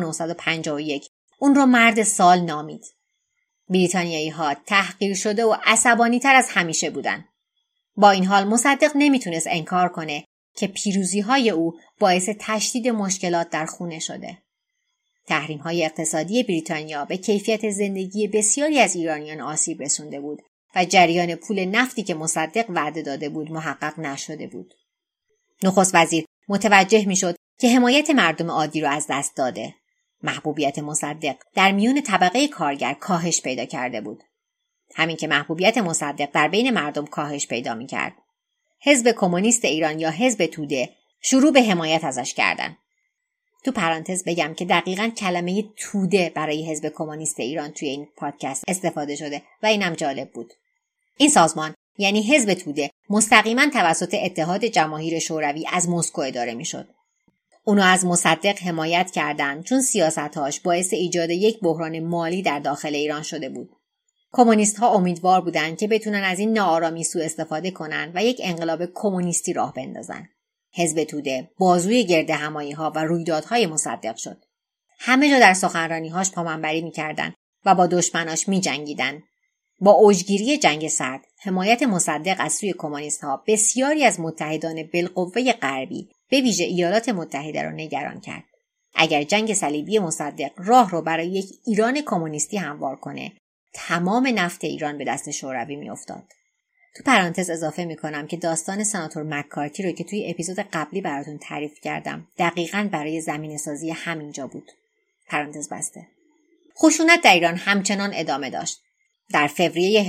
1951 اون رو مرد سال نامید. بریتانیایی‌ها تحقیر شده و عصبانی‌تر از همیشه بودن. با این حال مصدق نمیتونست انکار کنه که پیروزی‌های او باعث تشدید مشکلات در خونه شده. تحریم‌های اقتصادی بریتانیا به کیفیت زندگی بسیاری از ایرانیان آسیب رسونده بود و جریان پول نفتی که مصدق وعده داده بود محقق نشده بود. نخست وزیر متوجه میشد که حمایت مردم عادی را از دست داده. محبوبیت مصدق در میون طبقه کارگر کاهش پیدا کرده بود. همین که محبوبیت مصدق در بین مردم کاهش پیدا می‌کرد، حزب کمونیست ایران یا حزب توده شروع به حمایت ازش کردن. تو پرانتز بگم که دقیقاً کلمه توده برای حزب کمونیست ایران توی این پادکست استفاده شده و اینم جالب بود. این سازمان یعنی حزب توده مستقیما توسط اتحاد جماهیر شوروی از مسکو اداره میشد. اونو از مصدق حمایت کردند چون سیاستاش باعث ایجاد یک بحران مالی در داخل ایران شده بود. کمونیست‌ها امیدوار بودند که بتونن از این ناآرامی سوء استفاده کنن و یک انقلاب کمونیستی راه بندازن. حزب توده بازوی گردهمایی‌ها و رویدادهای مصدق شد. همه جا در سخنرانی‌هاش پامنبری می‌کردند و با دشمناش می‌جنگیدن. با اوجگیری جنگ سرد، حمایت مصدق از سوی کمونیست‌ها بسیاری از متحدان بالقوه غربی به ویژه ایالات متحده را نگران کرد. اگر جنگ صلیبی مصدق راه رو برای یک ایران کمونیستی هموار کنه، تمام نفت ایران به دست شوروی میافتاد. تو پرانتز اضافه میکنم که داستان سناتور مکارتی رو که توی اپیزود قبلی براتون تعریف کردم دقیقاً برای زمینه‌سازی همینجا بود. پرانتز بسته. خشونت در ایران همچنان ادامه داشت. در فوریه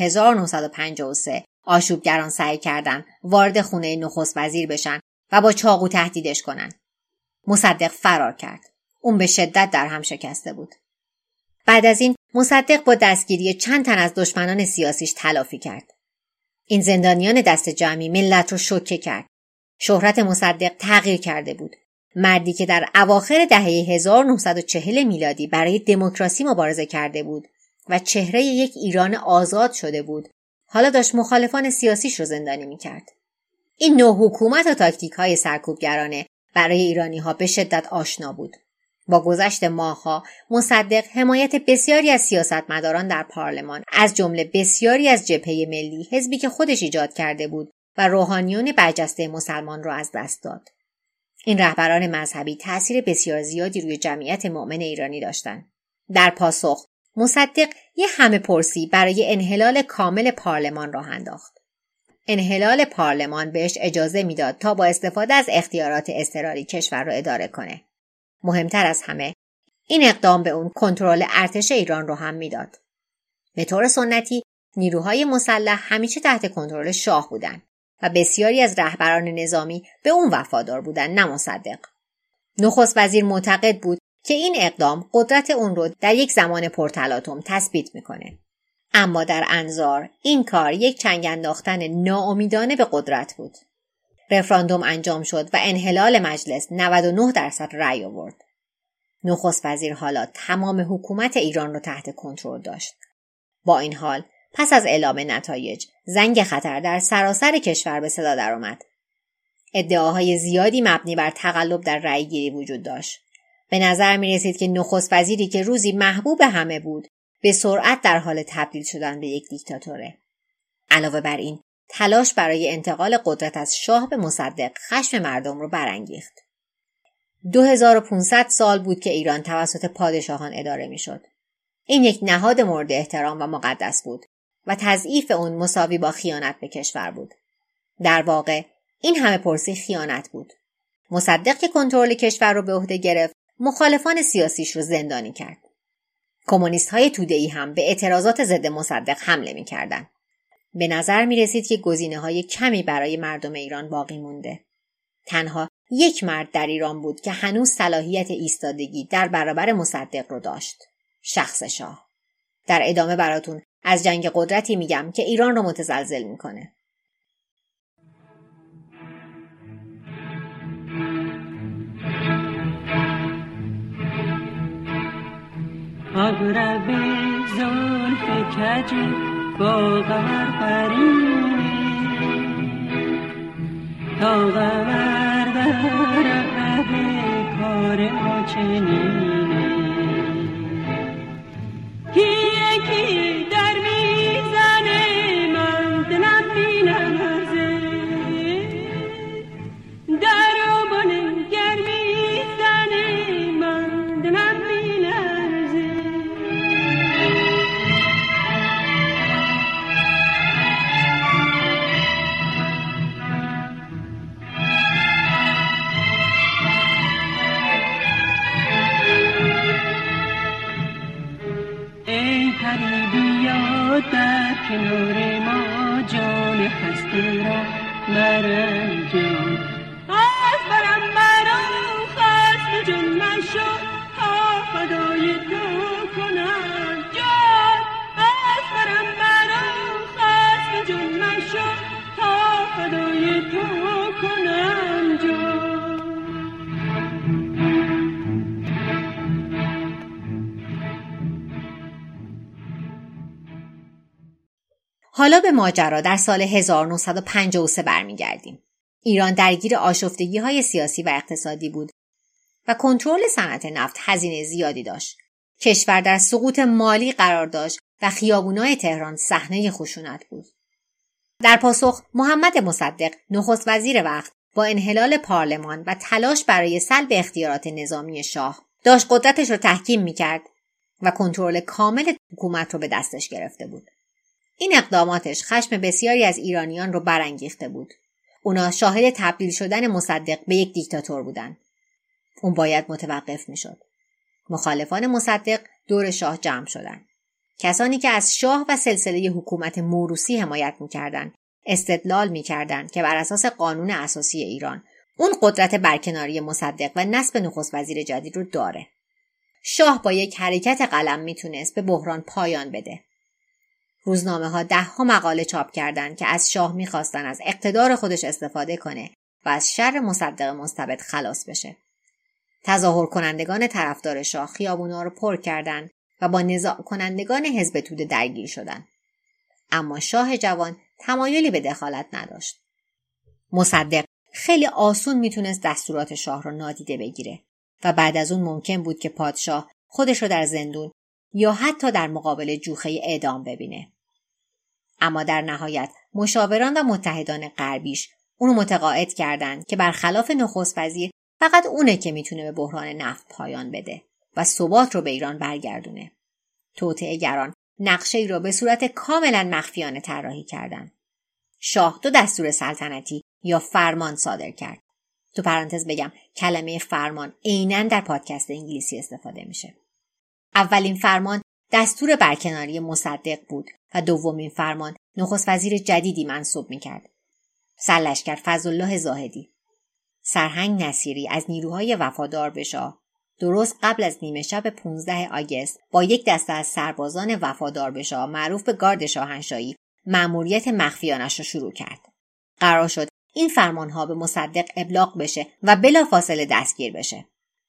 1953 آشوبگران سعی کردند وارد خونه نخست وزیر بشن و با چاقو تهدیدش کنن. مصدق فرار کرد. اون به شدت در هم شکسته بود. بعد از این مصدق با دستگیری چند تن از دشمنان سیاسیش تلافی کرد. این زندانیان دست جمعی ملت رو شوکه کرد. شهرت مصدق تغییر کرده بود. مردی که در اواخر دهه 1940 میلادی برای دموکراسی مبارزه کرده بود و چهره یک ایران آزاد شده بود، حالا داشت مخالفان سیاسیش رو زندانی میکرد. این نوع حکومت و تاکتیک‌های سرکوبگرانه برای ایرانی‌ها به شدت آشنا بود. با گذشت ماه‌ها مصدق حمایت بسیاری از سیاستمداران در پارلمان، از جمله بسیاری از جبهه ملی، حزبی که خودش ایجاد کرده بود، و روحانیون برجسته مسلمان را از دست داد. این رهبران مذهبی تأثیر بسیار زیادی روی جمعیت مؤمن ایرانی داشتند. در پاسخ مصدق یه همه پرسی برای انحلال کامل پارلمان راه انداخت. انحلال پارلمان بهش اجازه میداد تا با استفاده از اختیارات اضطراری کشور را اداره کنه. مهمتر از همه، این اقدام به اون کنترل ارتش ایران رو هم میداد. به طور سنتی نیروهای مسلح همیشه تحت کنترل شاه بودند و بسیاری از رهبران نظامی به اون وفادار بودند، نه مصدق. نخست وزیر معتقد بود که این اقدام قدرت اون رو در یک زمان پرتلاطم تثبیت میکنه. اما در انظار این کار یک چنگ انداختن ناامیدانه به قدرت بود. رفراندوم انجام شد و انحلال مجلس 99% رأی آورد. نخست وزیر حالا تمام حکومت ایران رو تحت کنترل داشت. با این حال پس از اعلام نتایج زنگ خطر در سراسر کشور به صدا درآمد. ادعاهای زیادی مبنی بر تقلب در رأی‌گیری وجود داشت. به نظر می رسید که نخست وزیری که روزی محبوب همه بود به سرعت در حال تبدیل شدن به یک دیکتاتوره. علاوه بر این تلاش برای انتقال قدرت از شاه به مصدق خشم مردم رو برانگیخت. 2500 سال بود که ایران توسط پادشاهان اداره می شد. این یک نهاد مورد احترام و مقدس بود و تضعیف اون مساوی با خیانت به کشور بود. در واقع این همه پرسی خیانت بود. مصدق که کنترل کشور رو به عهده گرفت، مخالفان سیاسیش رو زندانی کرد. کمونیست‌های توده‌ای هم به اعتراضات ضد مصدق حمله می‌کردند. به نظر می‌رسید که گزینه‌های کمی برای مردم ایران باقی مونده. تنها یک مرد در ایران بود که هنوز صلاحیت ایستادگی در برابر مصدق رو داشت. شخص شاه. در ادامه براتون از جنگ قدرتی میگم که ایران رو متزلزل میکنه. آغرب زلف کج با قمر پرینه تا قمر در عقب کار ما چنینه یکی در میزنه من دلم بینمازه در و بانه گر میزنه من دلم بینمازه ای پری بیا در کنار ما جان هستی را مرنجان از برم مرا خست جان مشو تا فدای تو کنم جان از برم مرا خست جان مشو تا فدای تو کنم جان. حالا به ماجرا در سال 1953 برمیگردیم. ایران درگیر آشفتگی‌های سیاسی و اقتصادی بود و کنترل صنعت نفت هزینه زیادی داشت. کشور در سقوط مالی قرار داشت و خیابون‌های تهران صحنه خشونت بود. در پاسخ محمد مصدق نخست وزیر وقت با انحلال پارلمان و تلاش برای سلب اختیارات نظامی شاه داشت قدرتش را تحکیم می‌کرد و کنترل کامل حکومت را به دستش گرفته بود. این اقداماتش خشم بسیاری از ایرانیان رو برانگیخته بود. اونا شاهد تبدیل شدن مصدق به یک دیکتاتور بودن. اون باید متوقف میشد. مخالفان مصدق دور شاه جمع شدند. کسانی که از شاه و سلسله حکومت موروثی حمایت میکردند، استدلال میکردند که بر اساس قانون اساسی ایران اون قدرت برکناری مصدق و نصب نخست وزیر جدید رو داره. شاه با یک حرکت قلم میتونست به بحران پایان بده. روزنامه‌ها 10 مقاله چاپ کردند که از شاه می‌خواستن از اقتدار خودش استفاده کنه و از شر مصدق مستبد خلاص بشه. تظاهر کنندگان طرفدار شاه خیابونا رو پر کردند و با نزاع کنندگان حزب توده درگیر شدند. اما شاه جوان تمایلی به دخالت نداشت. مصدق خیلی آسون میتونست دستورات شاه رو نادیده بگیره و بعد از اون ممکن بود که پادشاه خودش رو در زندون یا حتی در مقابل جوخه اعدام ببینه. اما در نهایت مشاوران و متحدان غربیش اونو متقاعد کردند که برخلاف نخست وزیر فقط اونه که میتونه به بحران نفت پایان بده و ثبات رو به ایران برگردونه. توطئه‌گران نقشه‌ای را به صورت کاملا مخفیانه طراحی کردند. شاه 2 دستور سلطنتی یا فرمان صادر کرد. تو پرانتز بگم کلمه فرمان عیناً در پادکست انگلیسی استفاده میشه. اولین فرمان دستور برکناری مصدق بود و دومین فرمان نخست وزیر جدیدی منصوب میکرد. سرلشکر فضلالله زاهدی. سرهنگ نصیری از نیروهای وفادار به شاه درست قبل از نیمه شب 15 آگوست با یک دسته از سربازان وفادار به شاه معروف به گارد شاهنشاهی مأموریت مخفیانش را شروع کرد. قرار شد این فرمانها به مصدق ابلاغ بشه و بلافاصله دستگیر بشه.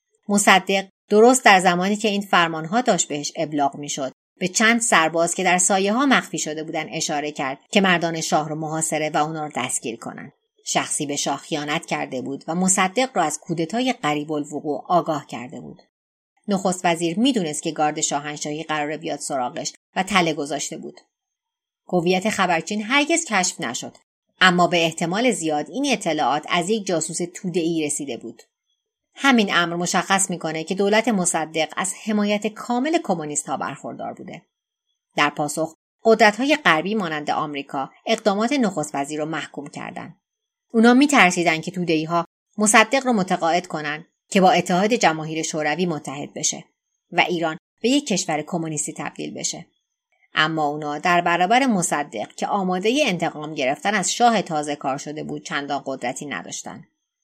مصدق درست در زمانی که این فرمانها داشت بهش ابلاغ میشد به چند سرباز که در سایه ها مخفی شده بودن اشاره کرد که مردان شاه رو محاصره و اونا رو دستگیر کنن. شخصی به شاه خیانت کرده بود و مصدق را از کودتای قریب الوقوع آگاه کرده بود. نخست وزیر میدونست که گارد شاهنشاهی قراره بیاد سراغش و تله گذاشته بود. هویت خبرچین هرگز کشف نشد، اما به احتمال زیاد این اطلاعات از یک جاسوس توده‌ای رسیده بود. همین امر مشخص میکنه که دولت مصدق از حمایت کامل کمونیست‌ها برخوردار بوده. در پاسخ قدرت‌های غربی مانند آمریکا اقدامات نخست وزیر رو محکوم کردند. اونا میترسیدن که توده‌ای‌ها مصدق رو متقاعد کنن که با اتحاد جماهیر شوروی متحد بشه و ایران به یک کشور کمونیستی تبدیل بشه. اما اونا در برابر مصدق که آماده انتقام گرفتن از شاه تازه کار شده بود چندان قدرتی نداشتن.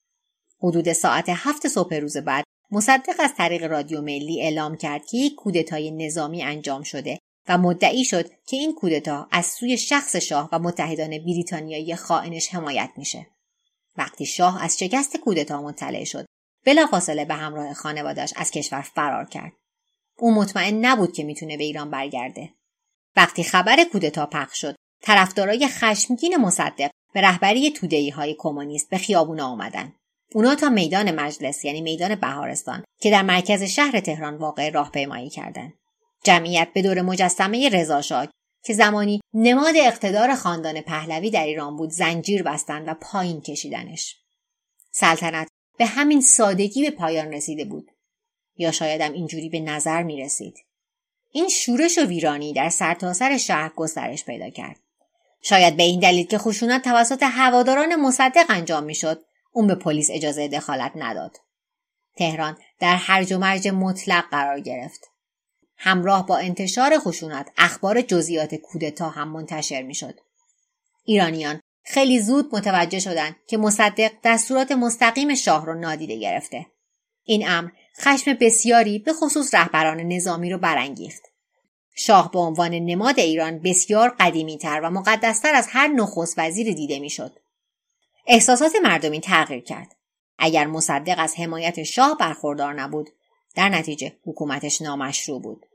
حدود ساعت 7 صبح روز بعد مصدق از طریق رادیو ملی اعلام کرد که یک کودتای نظامی انجام شده و مدعی شد که این کودتا از سوی شخص شاه و متحدان بریتانیایی خائنش حمایت میشه. وقتی شاه از شکست کودتا مطلع شد، بلافاصله به همراه خانواده‌اش از کشور فرار کرد. او مطمئن نبود که میتونه به ایران برگرده. وقتی خبر کودتا پخش شد، طرفدارای خشمگین مصدق به رهبری توده‌ای‌های کمونیست به خیابونا آمدن. اونا تا میدان مجلس یعنی میدان بهارستان که در مرکز شهر تهران واقع راهپیمایی کردند. جمعیت به دور مجسمه رضا شاه که زمانی نماد اقتدار خاندان پهلوی در ایران بود زنجیر بستند و پایین کشیدنش. سلطنت به همین سادگی به پایان رسیده بود، یا شایدم اینجوری به نظر می رسید. این شورش و ویرانی در سرتاسر شهر گسترش پیدا کرد. شاید به این دلیل که خشونت توسط هواداران مصدق انجام می شد، اون به پلیس اجازه دخالت نداد. تهران در هرج و مرج مطلق قرار گرفت. همراه با انتشار خشونت اخبار جزئیات کودتا هم منتشر می شد. ایرانیان خیلی زود متوجه شدند که مصدق دستورات مستقیم شاه را نادیده گرفته. این امر خشم بسیاری به خصوص رهبران نظامی رو برانگیخت. شاه به عنوان نماد ایران بسیار قدیمی‌تر و مقدس‌تر از هر نخست وزیر دیده می‌شد. احساسات مردمی تغییر کرد. اگر مصدق از حمایت شاه برخوردار نبود، در نتیجه حکومتش نامشروع بود.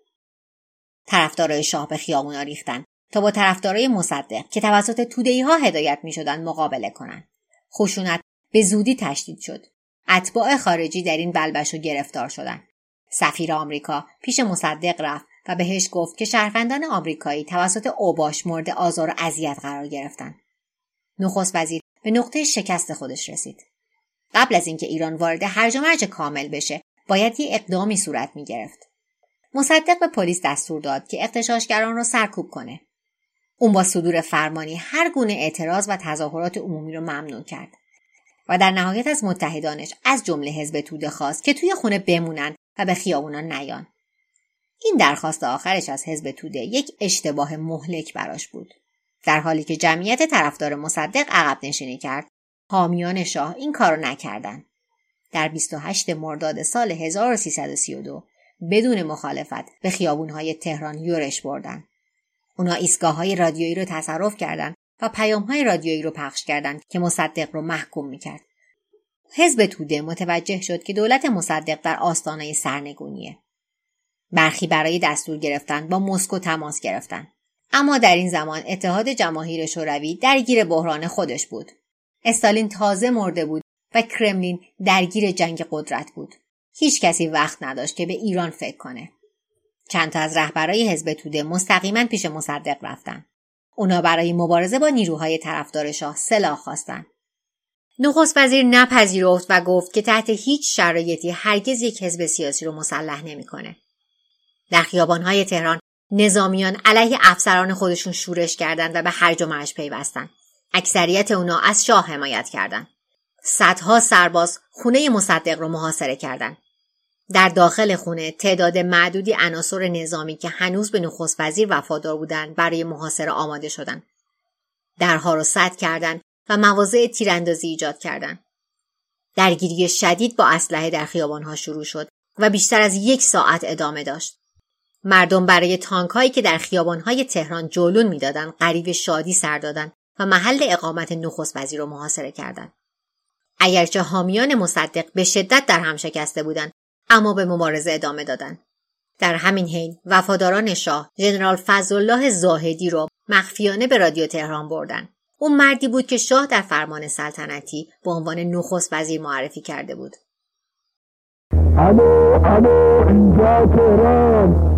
طرفدارای شاه به خیابونا ریختند تا با طرفدارای مصدق که توسط توده‌ای‌ها هدایت می‌شدند مقابله کنند. خشونت به زودی تشدید شد. اتباع خارجی در این بلبشو گرفتار شدند. سفیر آمریکا پیش مصدق رفت و بهش گفت که شهروندان آمریکایی توسط اوباش مورد آزار و اذیت قرار گرفتند. نخست وزیر به نقطه شکست خودش رسید. قبل از اینکه ایران وارد هرج و مرج کامل بشه، باید یه اقدامی صورت می‌گرفت. مصدق به پلیس دستور داد که اغتشاشگران رو سرکوب کنه. اون با صدور فرمانی هر گونه اعتراض و تظاهرات عمومی رو ممنوع کرد و در نهایت از متحدانش از جمله حزب توده خواست که توی خونه بمونن و به خیابونا نیان. این درخواست آخرش از حزب توده یک اشتباه مهلک براش بود. در حالی که جمعیت طرفدار مصدق عقب نشینی کرد، حامیان شاه این کارو نکردند. در 28 مرداد سال 1332 بدون مخالفت به خیابون‌های تهران یورش بردند. اونا ایستگاه‌های رادیویی رو تصرف کردند و پیام‌های رادیویی رو پخش کردند که مصدق رو محکوم می‌کرد. حزب توده متوجه شد که دولت مصدق در آستانه سرنگونیه. برخی برای دستور گرفتن با مسکو تماس گرفتن. اما در این زمان اتحاد جماهیر شوروی درگیر بحران خودش بود. استالین تازه مرده بود و کرملین درگیر جنگ قدرت بود. هیچ کسی وقت نداشت که به ایران فکر کنه. چند تا از رهبرای حزب توده مستقیما پیش مصدق رفتن. اونا برای مبارزه با نیروهای طرفدار شاه سلاح خواستن. نخست وزیر نپذیرفت و گفت که تحت هیچ شرایطی هرگز یک حزب سیاسی رو مسلح نمیکنه. در خیابان‌های تهران نظامیان علیه افسران خودشون شورش کردند و به هرج و مرج پیوستند. اکثریت اونا از شاه حمایت کردند. صدها سرباز خونه مصدق رو محاصره کردند. در داخل خونه تعداد معدودی عناصر نظامی که هنوز به نخست وزیر وفادار بودند برای محاصره آماده شدند. درها رو سد کردند و مواضع تیراندازی ایجاد کردند. درگیری شدید با اسلحه در خیابان‌ها شروع شد و بیشتر از 1 ساعت ادامه داشت. مردم برای تانک‌هایی که در خیابان‌های تهران جولون می‌دادند غریو شادی سر دادند و محل اقامت نخست وزیر را محاصره کردند. اگرچه حامیان مصدق به شدت در هم شکسته بودند، اما به مبارزه ادامه دادند. در همین حین وفاداران شاه ژنرال فضلالله زاهدی را مخفیانه به رادیو تهران بردند. اون مردی بود که شاه در فرمان سلطنتی به عنوان نخست وزیر معرفی کرده بود. الو اینجا تهران،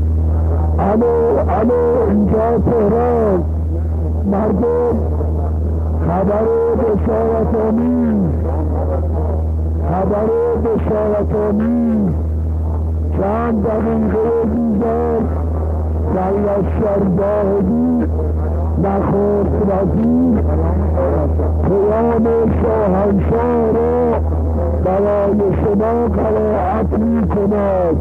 الو اینجا تهران، مردم خبر بشارت‌آمیز چند دقیقه دیگر سرلشکر زاهدی نخست وزیر پیام شاهنشاه را برای شما قرائت می‌کند.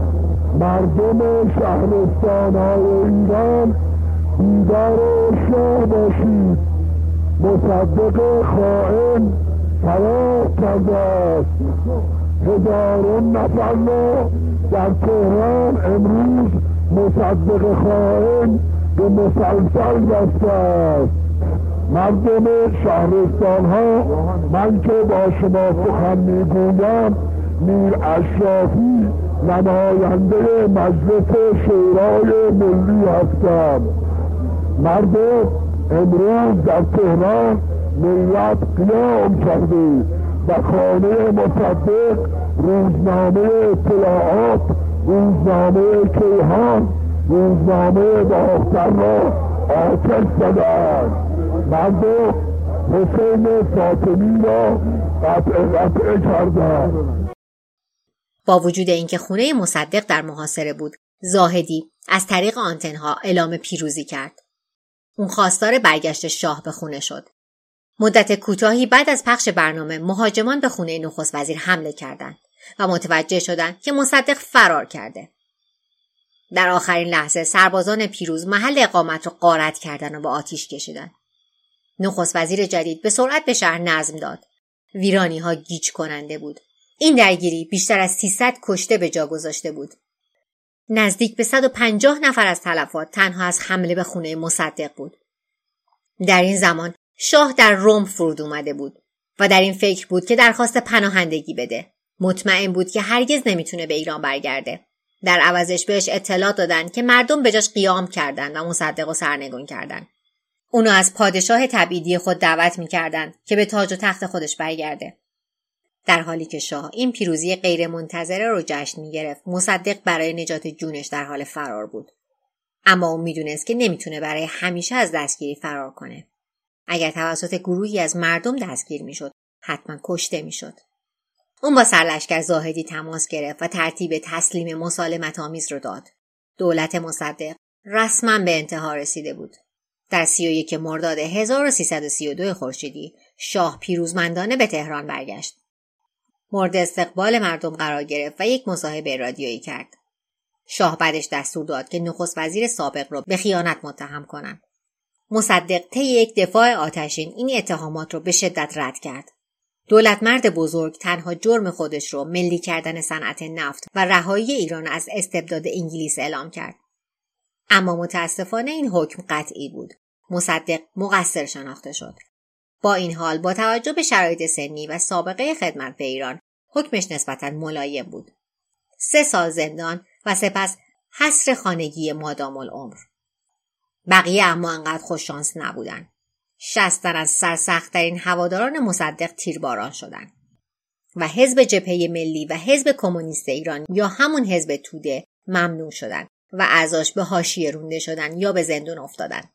مردم شهرستان‌های ایران بیدار شاه باشید. مصدق خائن فرار کرده است. هزاران نفر را در تهران امروز مصدق خائن به مسلسل بسته است. مردم شهرستان‌ها، من که با شما سخن میگویم میر اشرافی نماینده مجلس شورای ملی هستم. مردم امروز در تهران ملت قیام کرده و خانه مصدق، روزنامه اطلاعات، روزنامه کیهان، روزنامه باختر را آتش زدند. مردم حسین فاطمی را قطعه کردند. با وجود اینکه خونه مصدق در محاصره بود، زاهدی از طریق آنتنها اعلام پیروزی کرد. اون خواستار برگشت شاه به خونه شد. مدت کوتاهی بعد از پخش برنامه مهاجمان به خونه نخست وزیر حمله کردند و متوجه شدند که مصدق فرار کرده. در آخرین لحظه سربازان پیروز محل اقامت را غارت کردند و با آتش کشیدند. نخست وزیر جدید به سرعت به شهر نظم داد. ویرانی‌ها گیج کننده بود. این درگیری بیشتر از 300 کشته به جا گذاشته بود. نزدیک به 150 نفر از تلفات تنها از حمله به خونه مصدق بود. در این زمان شاه در روم فرود اومده بود و در این فکر بود که درخواست پناهندگی بده. مطمئن بود که هرگز نمیتونه به ایران برگرده. در عوضش بهش اطلاع دادن که مردم به جاش قیام کردند و مصدق رو سرنگون کردند. اونو از پادشاه تبعیدی خود دعوت میکردند که به تاج و تخت خودش برگرده. در حالی که شاه این پیروزی غیر منتظره رو جشن میگرفت، مصدق برای نجات جونش در حال فرار بود. اما اون میدونست که نمیتونه برای همیشه از دستگیری فرار کنه. اگر توسط گروهی از مردم دستگیر میشد، حتما کشته میشد. اون با سرلشکر زاهدی تماس گرفت و ترتیب تسلیم مسالمت‌آمیز رو داد. دولت مصدق رسما به انتها رسیده بود. در 31 مرداد 1332 خورشیدی شاه پیروزمندانه به تهران برگشت. مورد استقبال مردم قرار گرفت و یک مصاحبه رادیویی کرد. شاه بعدش دستور داد که نخست وزیر سابق را به خیانت متهم کنند. مصدق طی یک دفاع آتشین این اتهامات را به شدت رد کرد. دولتمرد بزرگ تنها جرم خودش رو ملی کردن صنعت نفت و رهایی ایران از استبداد انگلیس اعلام کرد. اما متاسفانه این حکم قطعی بود. مصدق مقصر شناخته شد. با این حال با توجه به شرایط سنی و سابقه خدمت به ایران حکمش نسبتاً ملایم بود. 3 سال زندان و سپس حصر خانگی مادام العمر. بقیه اما انقدر خوششانس نبودن. 60 تن از سرسخت‌ترین هواداران مصدق تیرباران شدند و حزب جبهه ملی و حزب کمونیست ایران یا همون حزب توده ممنوع شدند و اعضاش به حاشیه رونده شدند یا به زندان افتادند.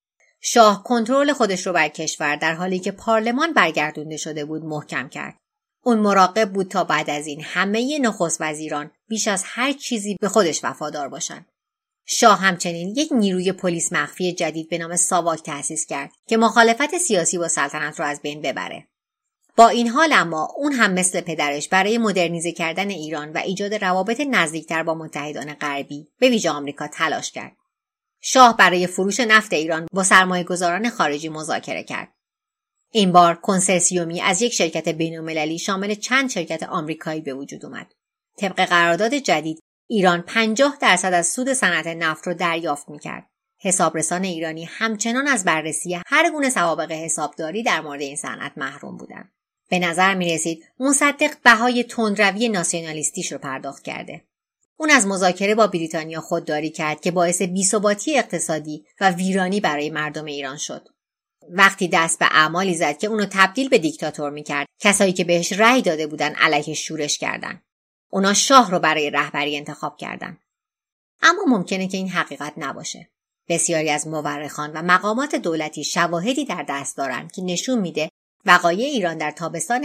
شاه کنترل خودش رو بر کشور در حالی که پارلمان برگردونده شده بود محکم کرد. اون مراقب بود تا بعد از این همه نخست وزیران بیش از هر چیزی به خودش وفادار باشند. شاه همچنین یک نیروی پلیس مخفی جدید به نام ساواک تأسیس کرد که مخالفت سیاسی با سلطنت رو از بین ببره. با این حال اما اون هم مثل پدرش برای مدرنیزه کردن ایران و ایجاد روابط نزدیکتر با متحدان غربی به ویژه آمریکا تلاش کرد. شاه برای فروش نفت ایران با سرمایه‌گذاران خارجی مذاکره کرد. این بار کنسرسیومی از یک شرکت بین‌المللی شامل چند شرکت آمریکایی به وجود اومد. طبق قرارداد جدید ایران 50% از سود صنعت نفت رو دریافت می‌کرد. حسابرسان ایرانی همچنان از بررسی هر گونه سوابق حسابداری در مورد این صنعت محروم بودند. به نظر می‌رسید مصدق بهای تندروی ناسیونالیستیش رو پرداخت کرده. اون از مذاکره با بریتانیا خودداری کرد که باعث بی‌ثباتی اقتصادی و ویرانی برای مردم ایران شد. وقتی دست به اعمالی زد که اونو تبدیل به دیکتاتور می‌کرد، کسایی که بهش رأی داده بودن علیهش شورش کردند. اونا شاه رو برای رهبری انتخاب کردن. اما ممکنه که این حقیقت نباشه. بسیاری از مورخان و مقامات دولتی شواهدی در دست دارن که نشون میده وقایع ایران در تابستان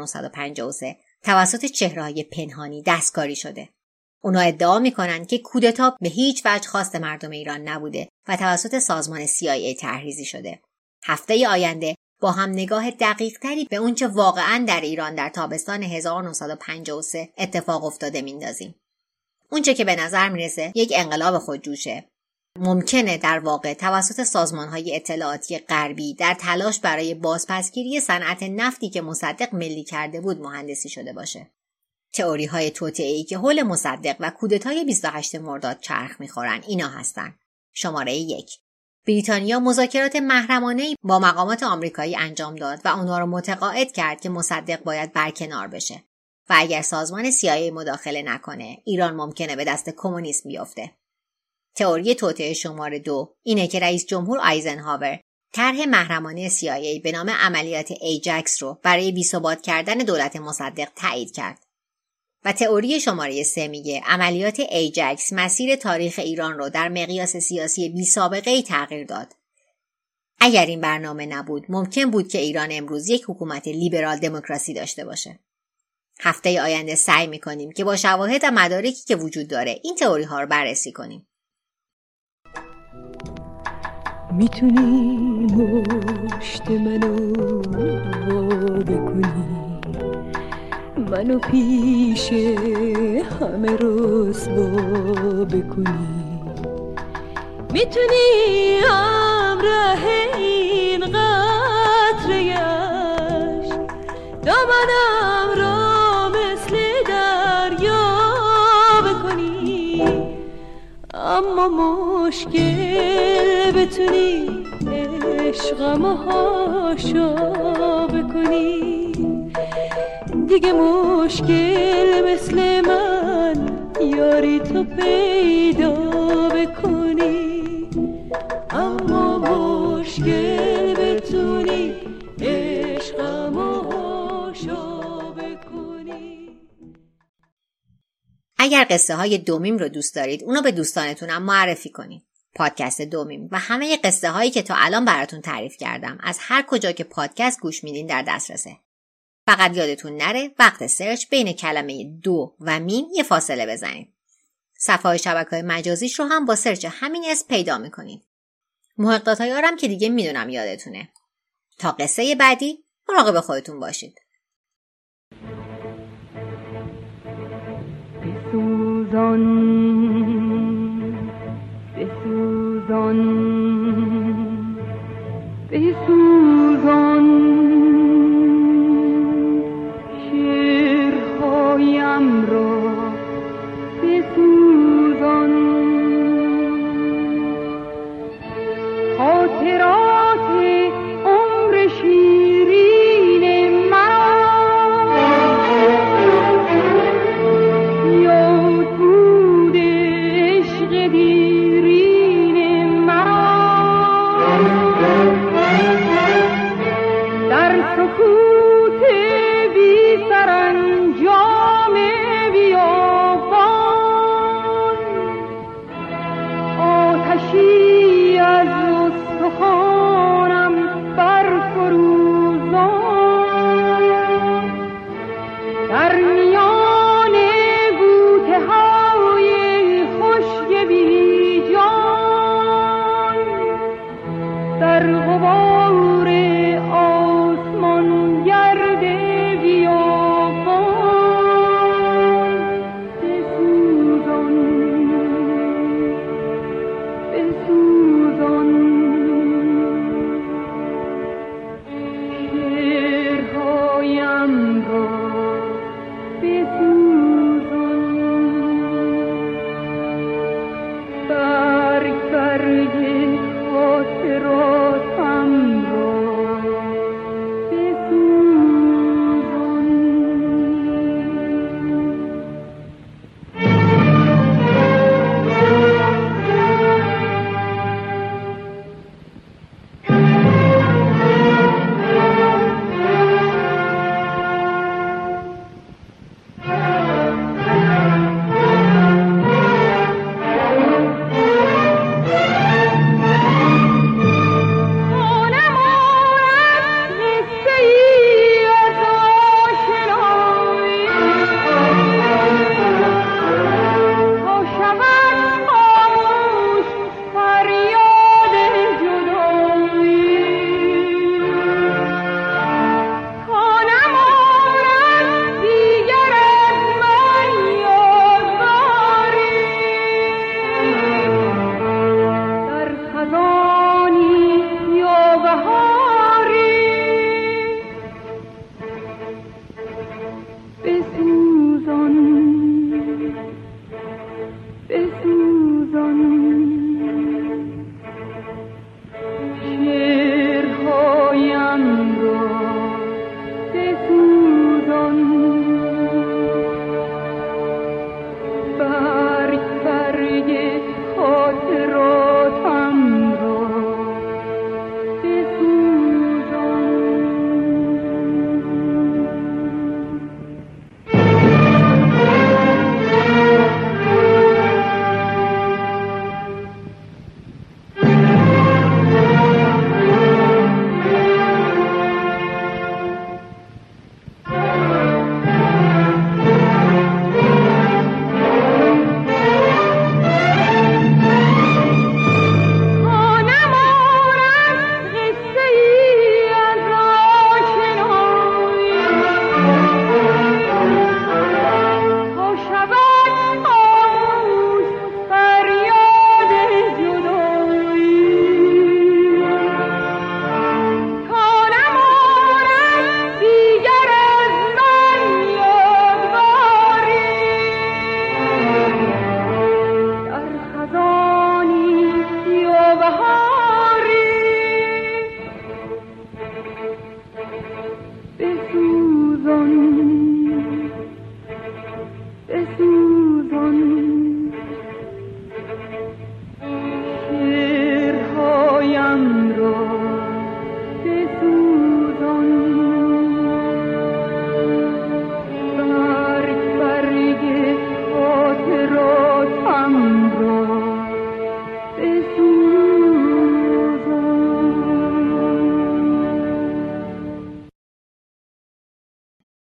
1953 توسط چهره‌های پنهانی دستکاری شده. اونا ادعا میکنن که کودتا به هیچ وجه خواست مردم ایران نبوده و توسط سازمان CIA طرحریزی شده. هفته آینده با هم نگاه دقیق‌تری به اونچه واقعاً در ایران در تابستان 1953 اتفاق افتاده میندازیم. اونچه که به نظر میرسه یک انقلاب خودجوشه. ممکنه در واقع توسط سازمان‌های اطلاعاتی غربی در تلاش برای بازپسگیری صنعت نفتی که مصدق ملی کرده بود مهندسی شده باشه. تئوری‌های توطئه‌ای که حول مصدق و کودتای 28 مرداد چرخ می‌خورن اینا هستن. شماره 1. بریتانیا مذاکرات محرمانه‌ای با مقامات آمریکایی انجام داد و اونها رو متقاعد کرد که مصدق باید برکنار بشه و اگر سازمان CIA مداخله نکنه ایران ممکنه به دست کمونیسم بیفته. تئوری توطئه شماره 2 اینه که رئیس جمهور آیزنهاور طرح محرمانه CIA به نام عملیات ایجکس رو برای بی‌ثبات کردن دولت مصدق تایید کرد. و تئوری شماره 3 میگه عملیات ایجکس مسیر تاریخ ایران رو در مقیاس سیاسی بی‌سابقه‌ای تغییر داد. اگر این برنامه نبود ممکن بود که ایران امروز یک حکومت لیبرال دموکراسی داشته باشه. هفته آینده سعی میکنیم که با شواهد و مدارکی که وجود داره این تئوری ها رو بررسی کنیم. میتونی مشت منو بکنی، منو پیش همه رسوا بکنی، میتونی همراه این قطره عشق دامنم را مثل دریا بکنی، اما مشکل بتونی عشقم هاشا بکنی، دیگه مشکل مثل من یاری تو پیدا بکنی، اما مشکل بتونی عشقم هاشا بکنی. اگر قصه های دومیم رو دوست دارید اونو به دوستانتونم معرفی کنید. پادکست دومیم و همه قصه هایی که تا الان براتون تعریف کردم از هر کجا که پادکست گوش میدین در دسترسه. فقط یادتون نره وقت سرچ بین کلمه دو و میم یه فاصله بزنید. صفحه شبکه‌های مجازیش رو هم با سرچ همین اسم پیدا میکنید. محق داتایارم که دیگه میدونم یادتونه. تا قصه بعدی مراقب خودتون باشید. بسوزان بسوزان بسوزان شعرهایم را بسوزان خاطرات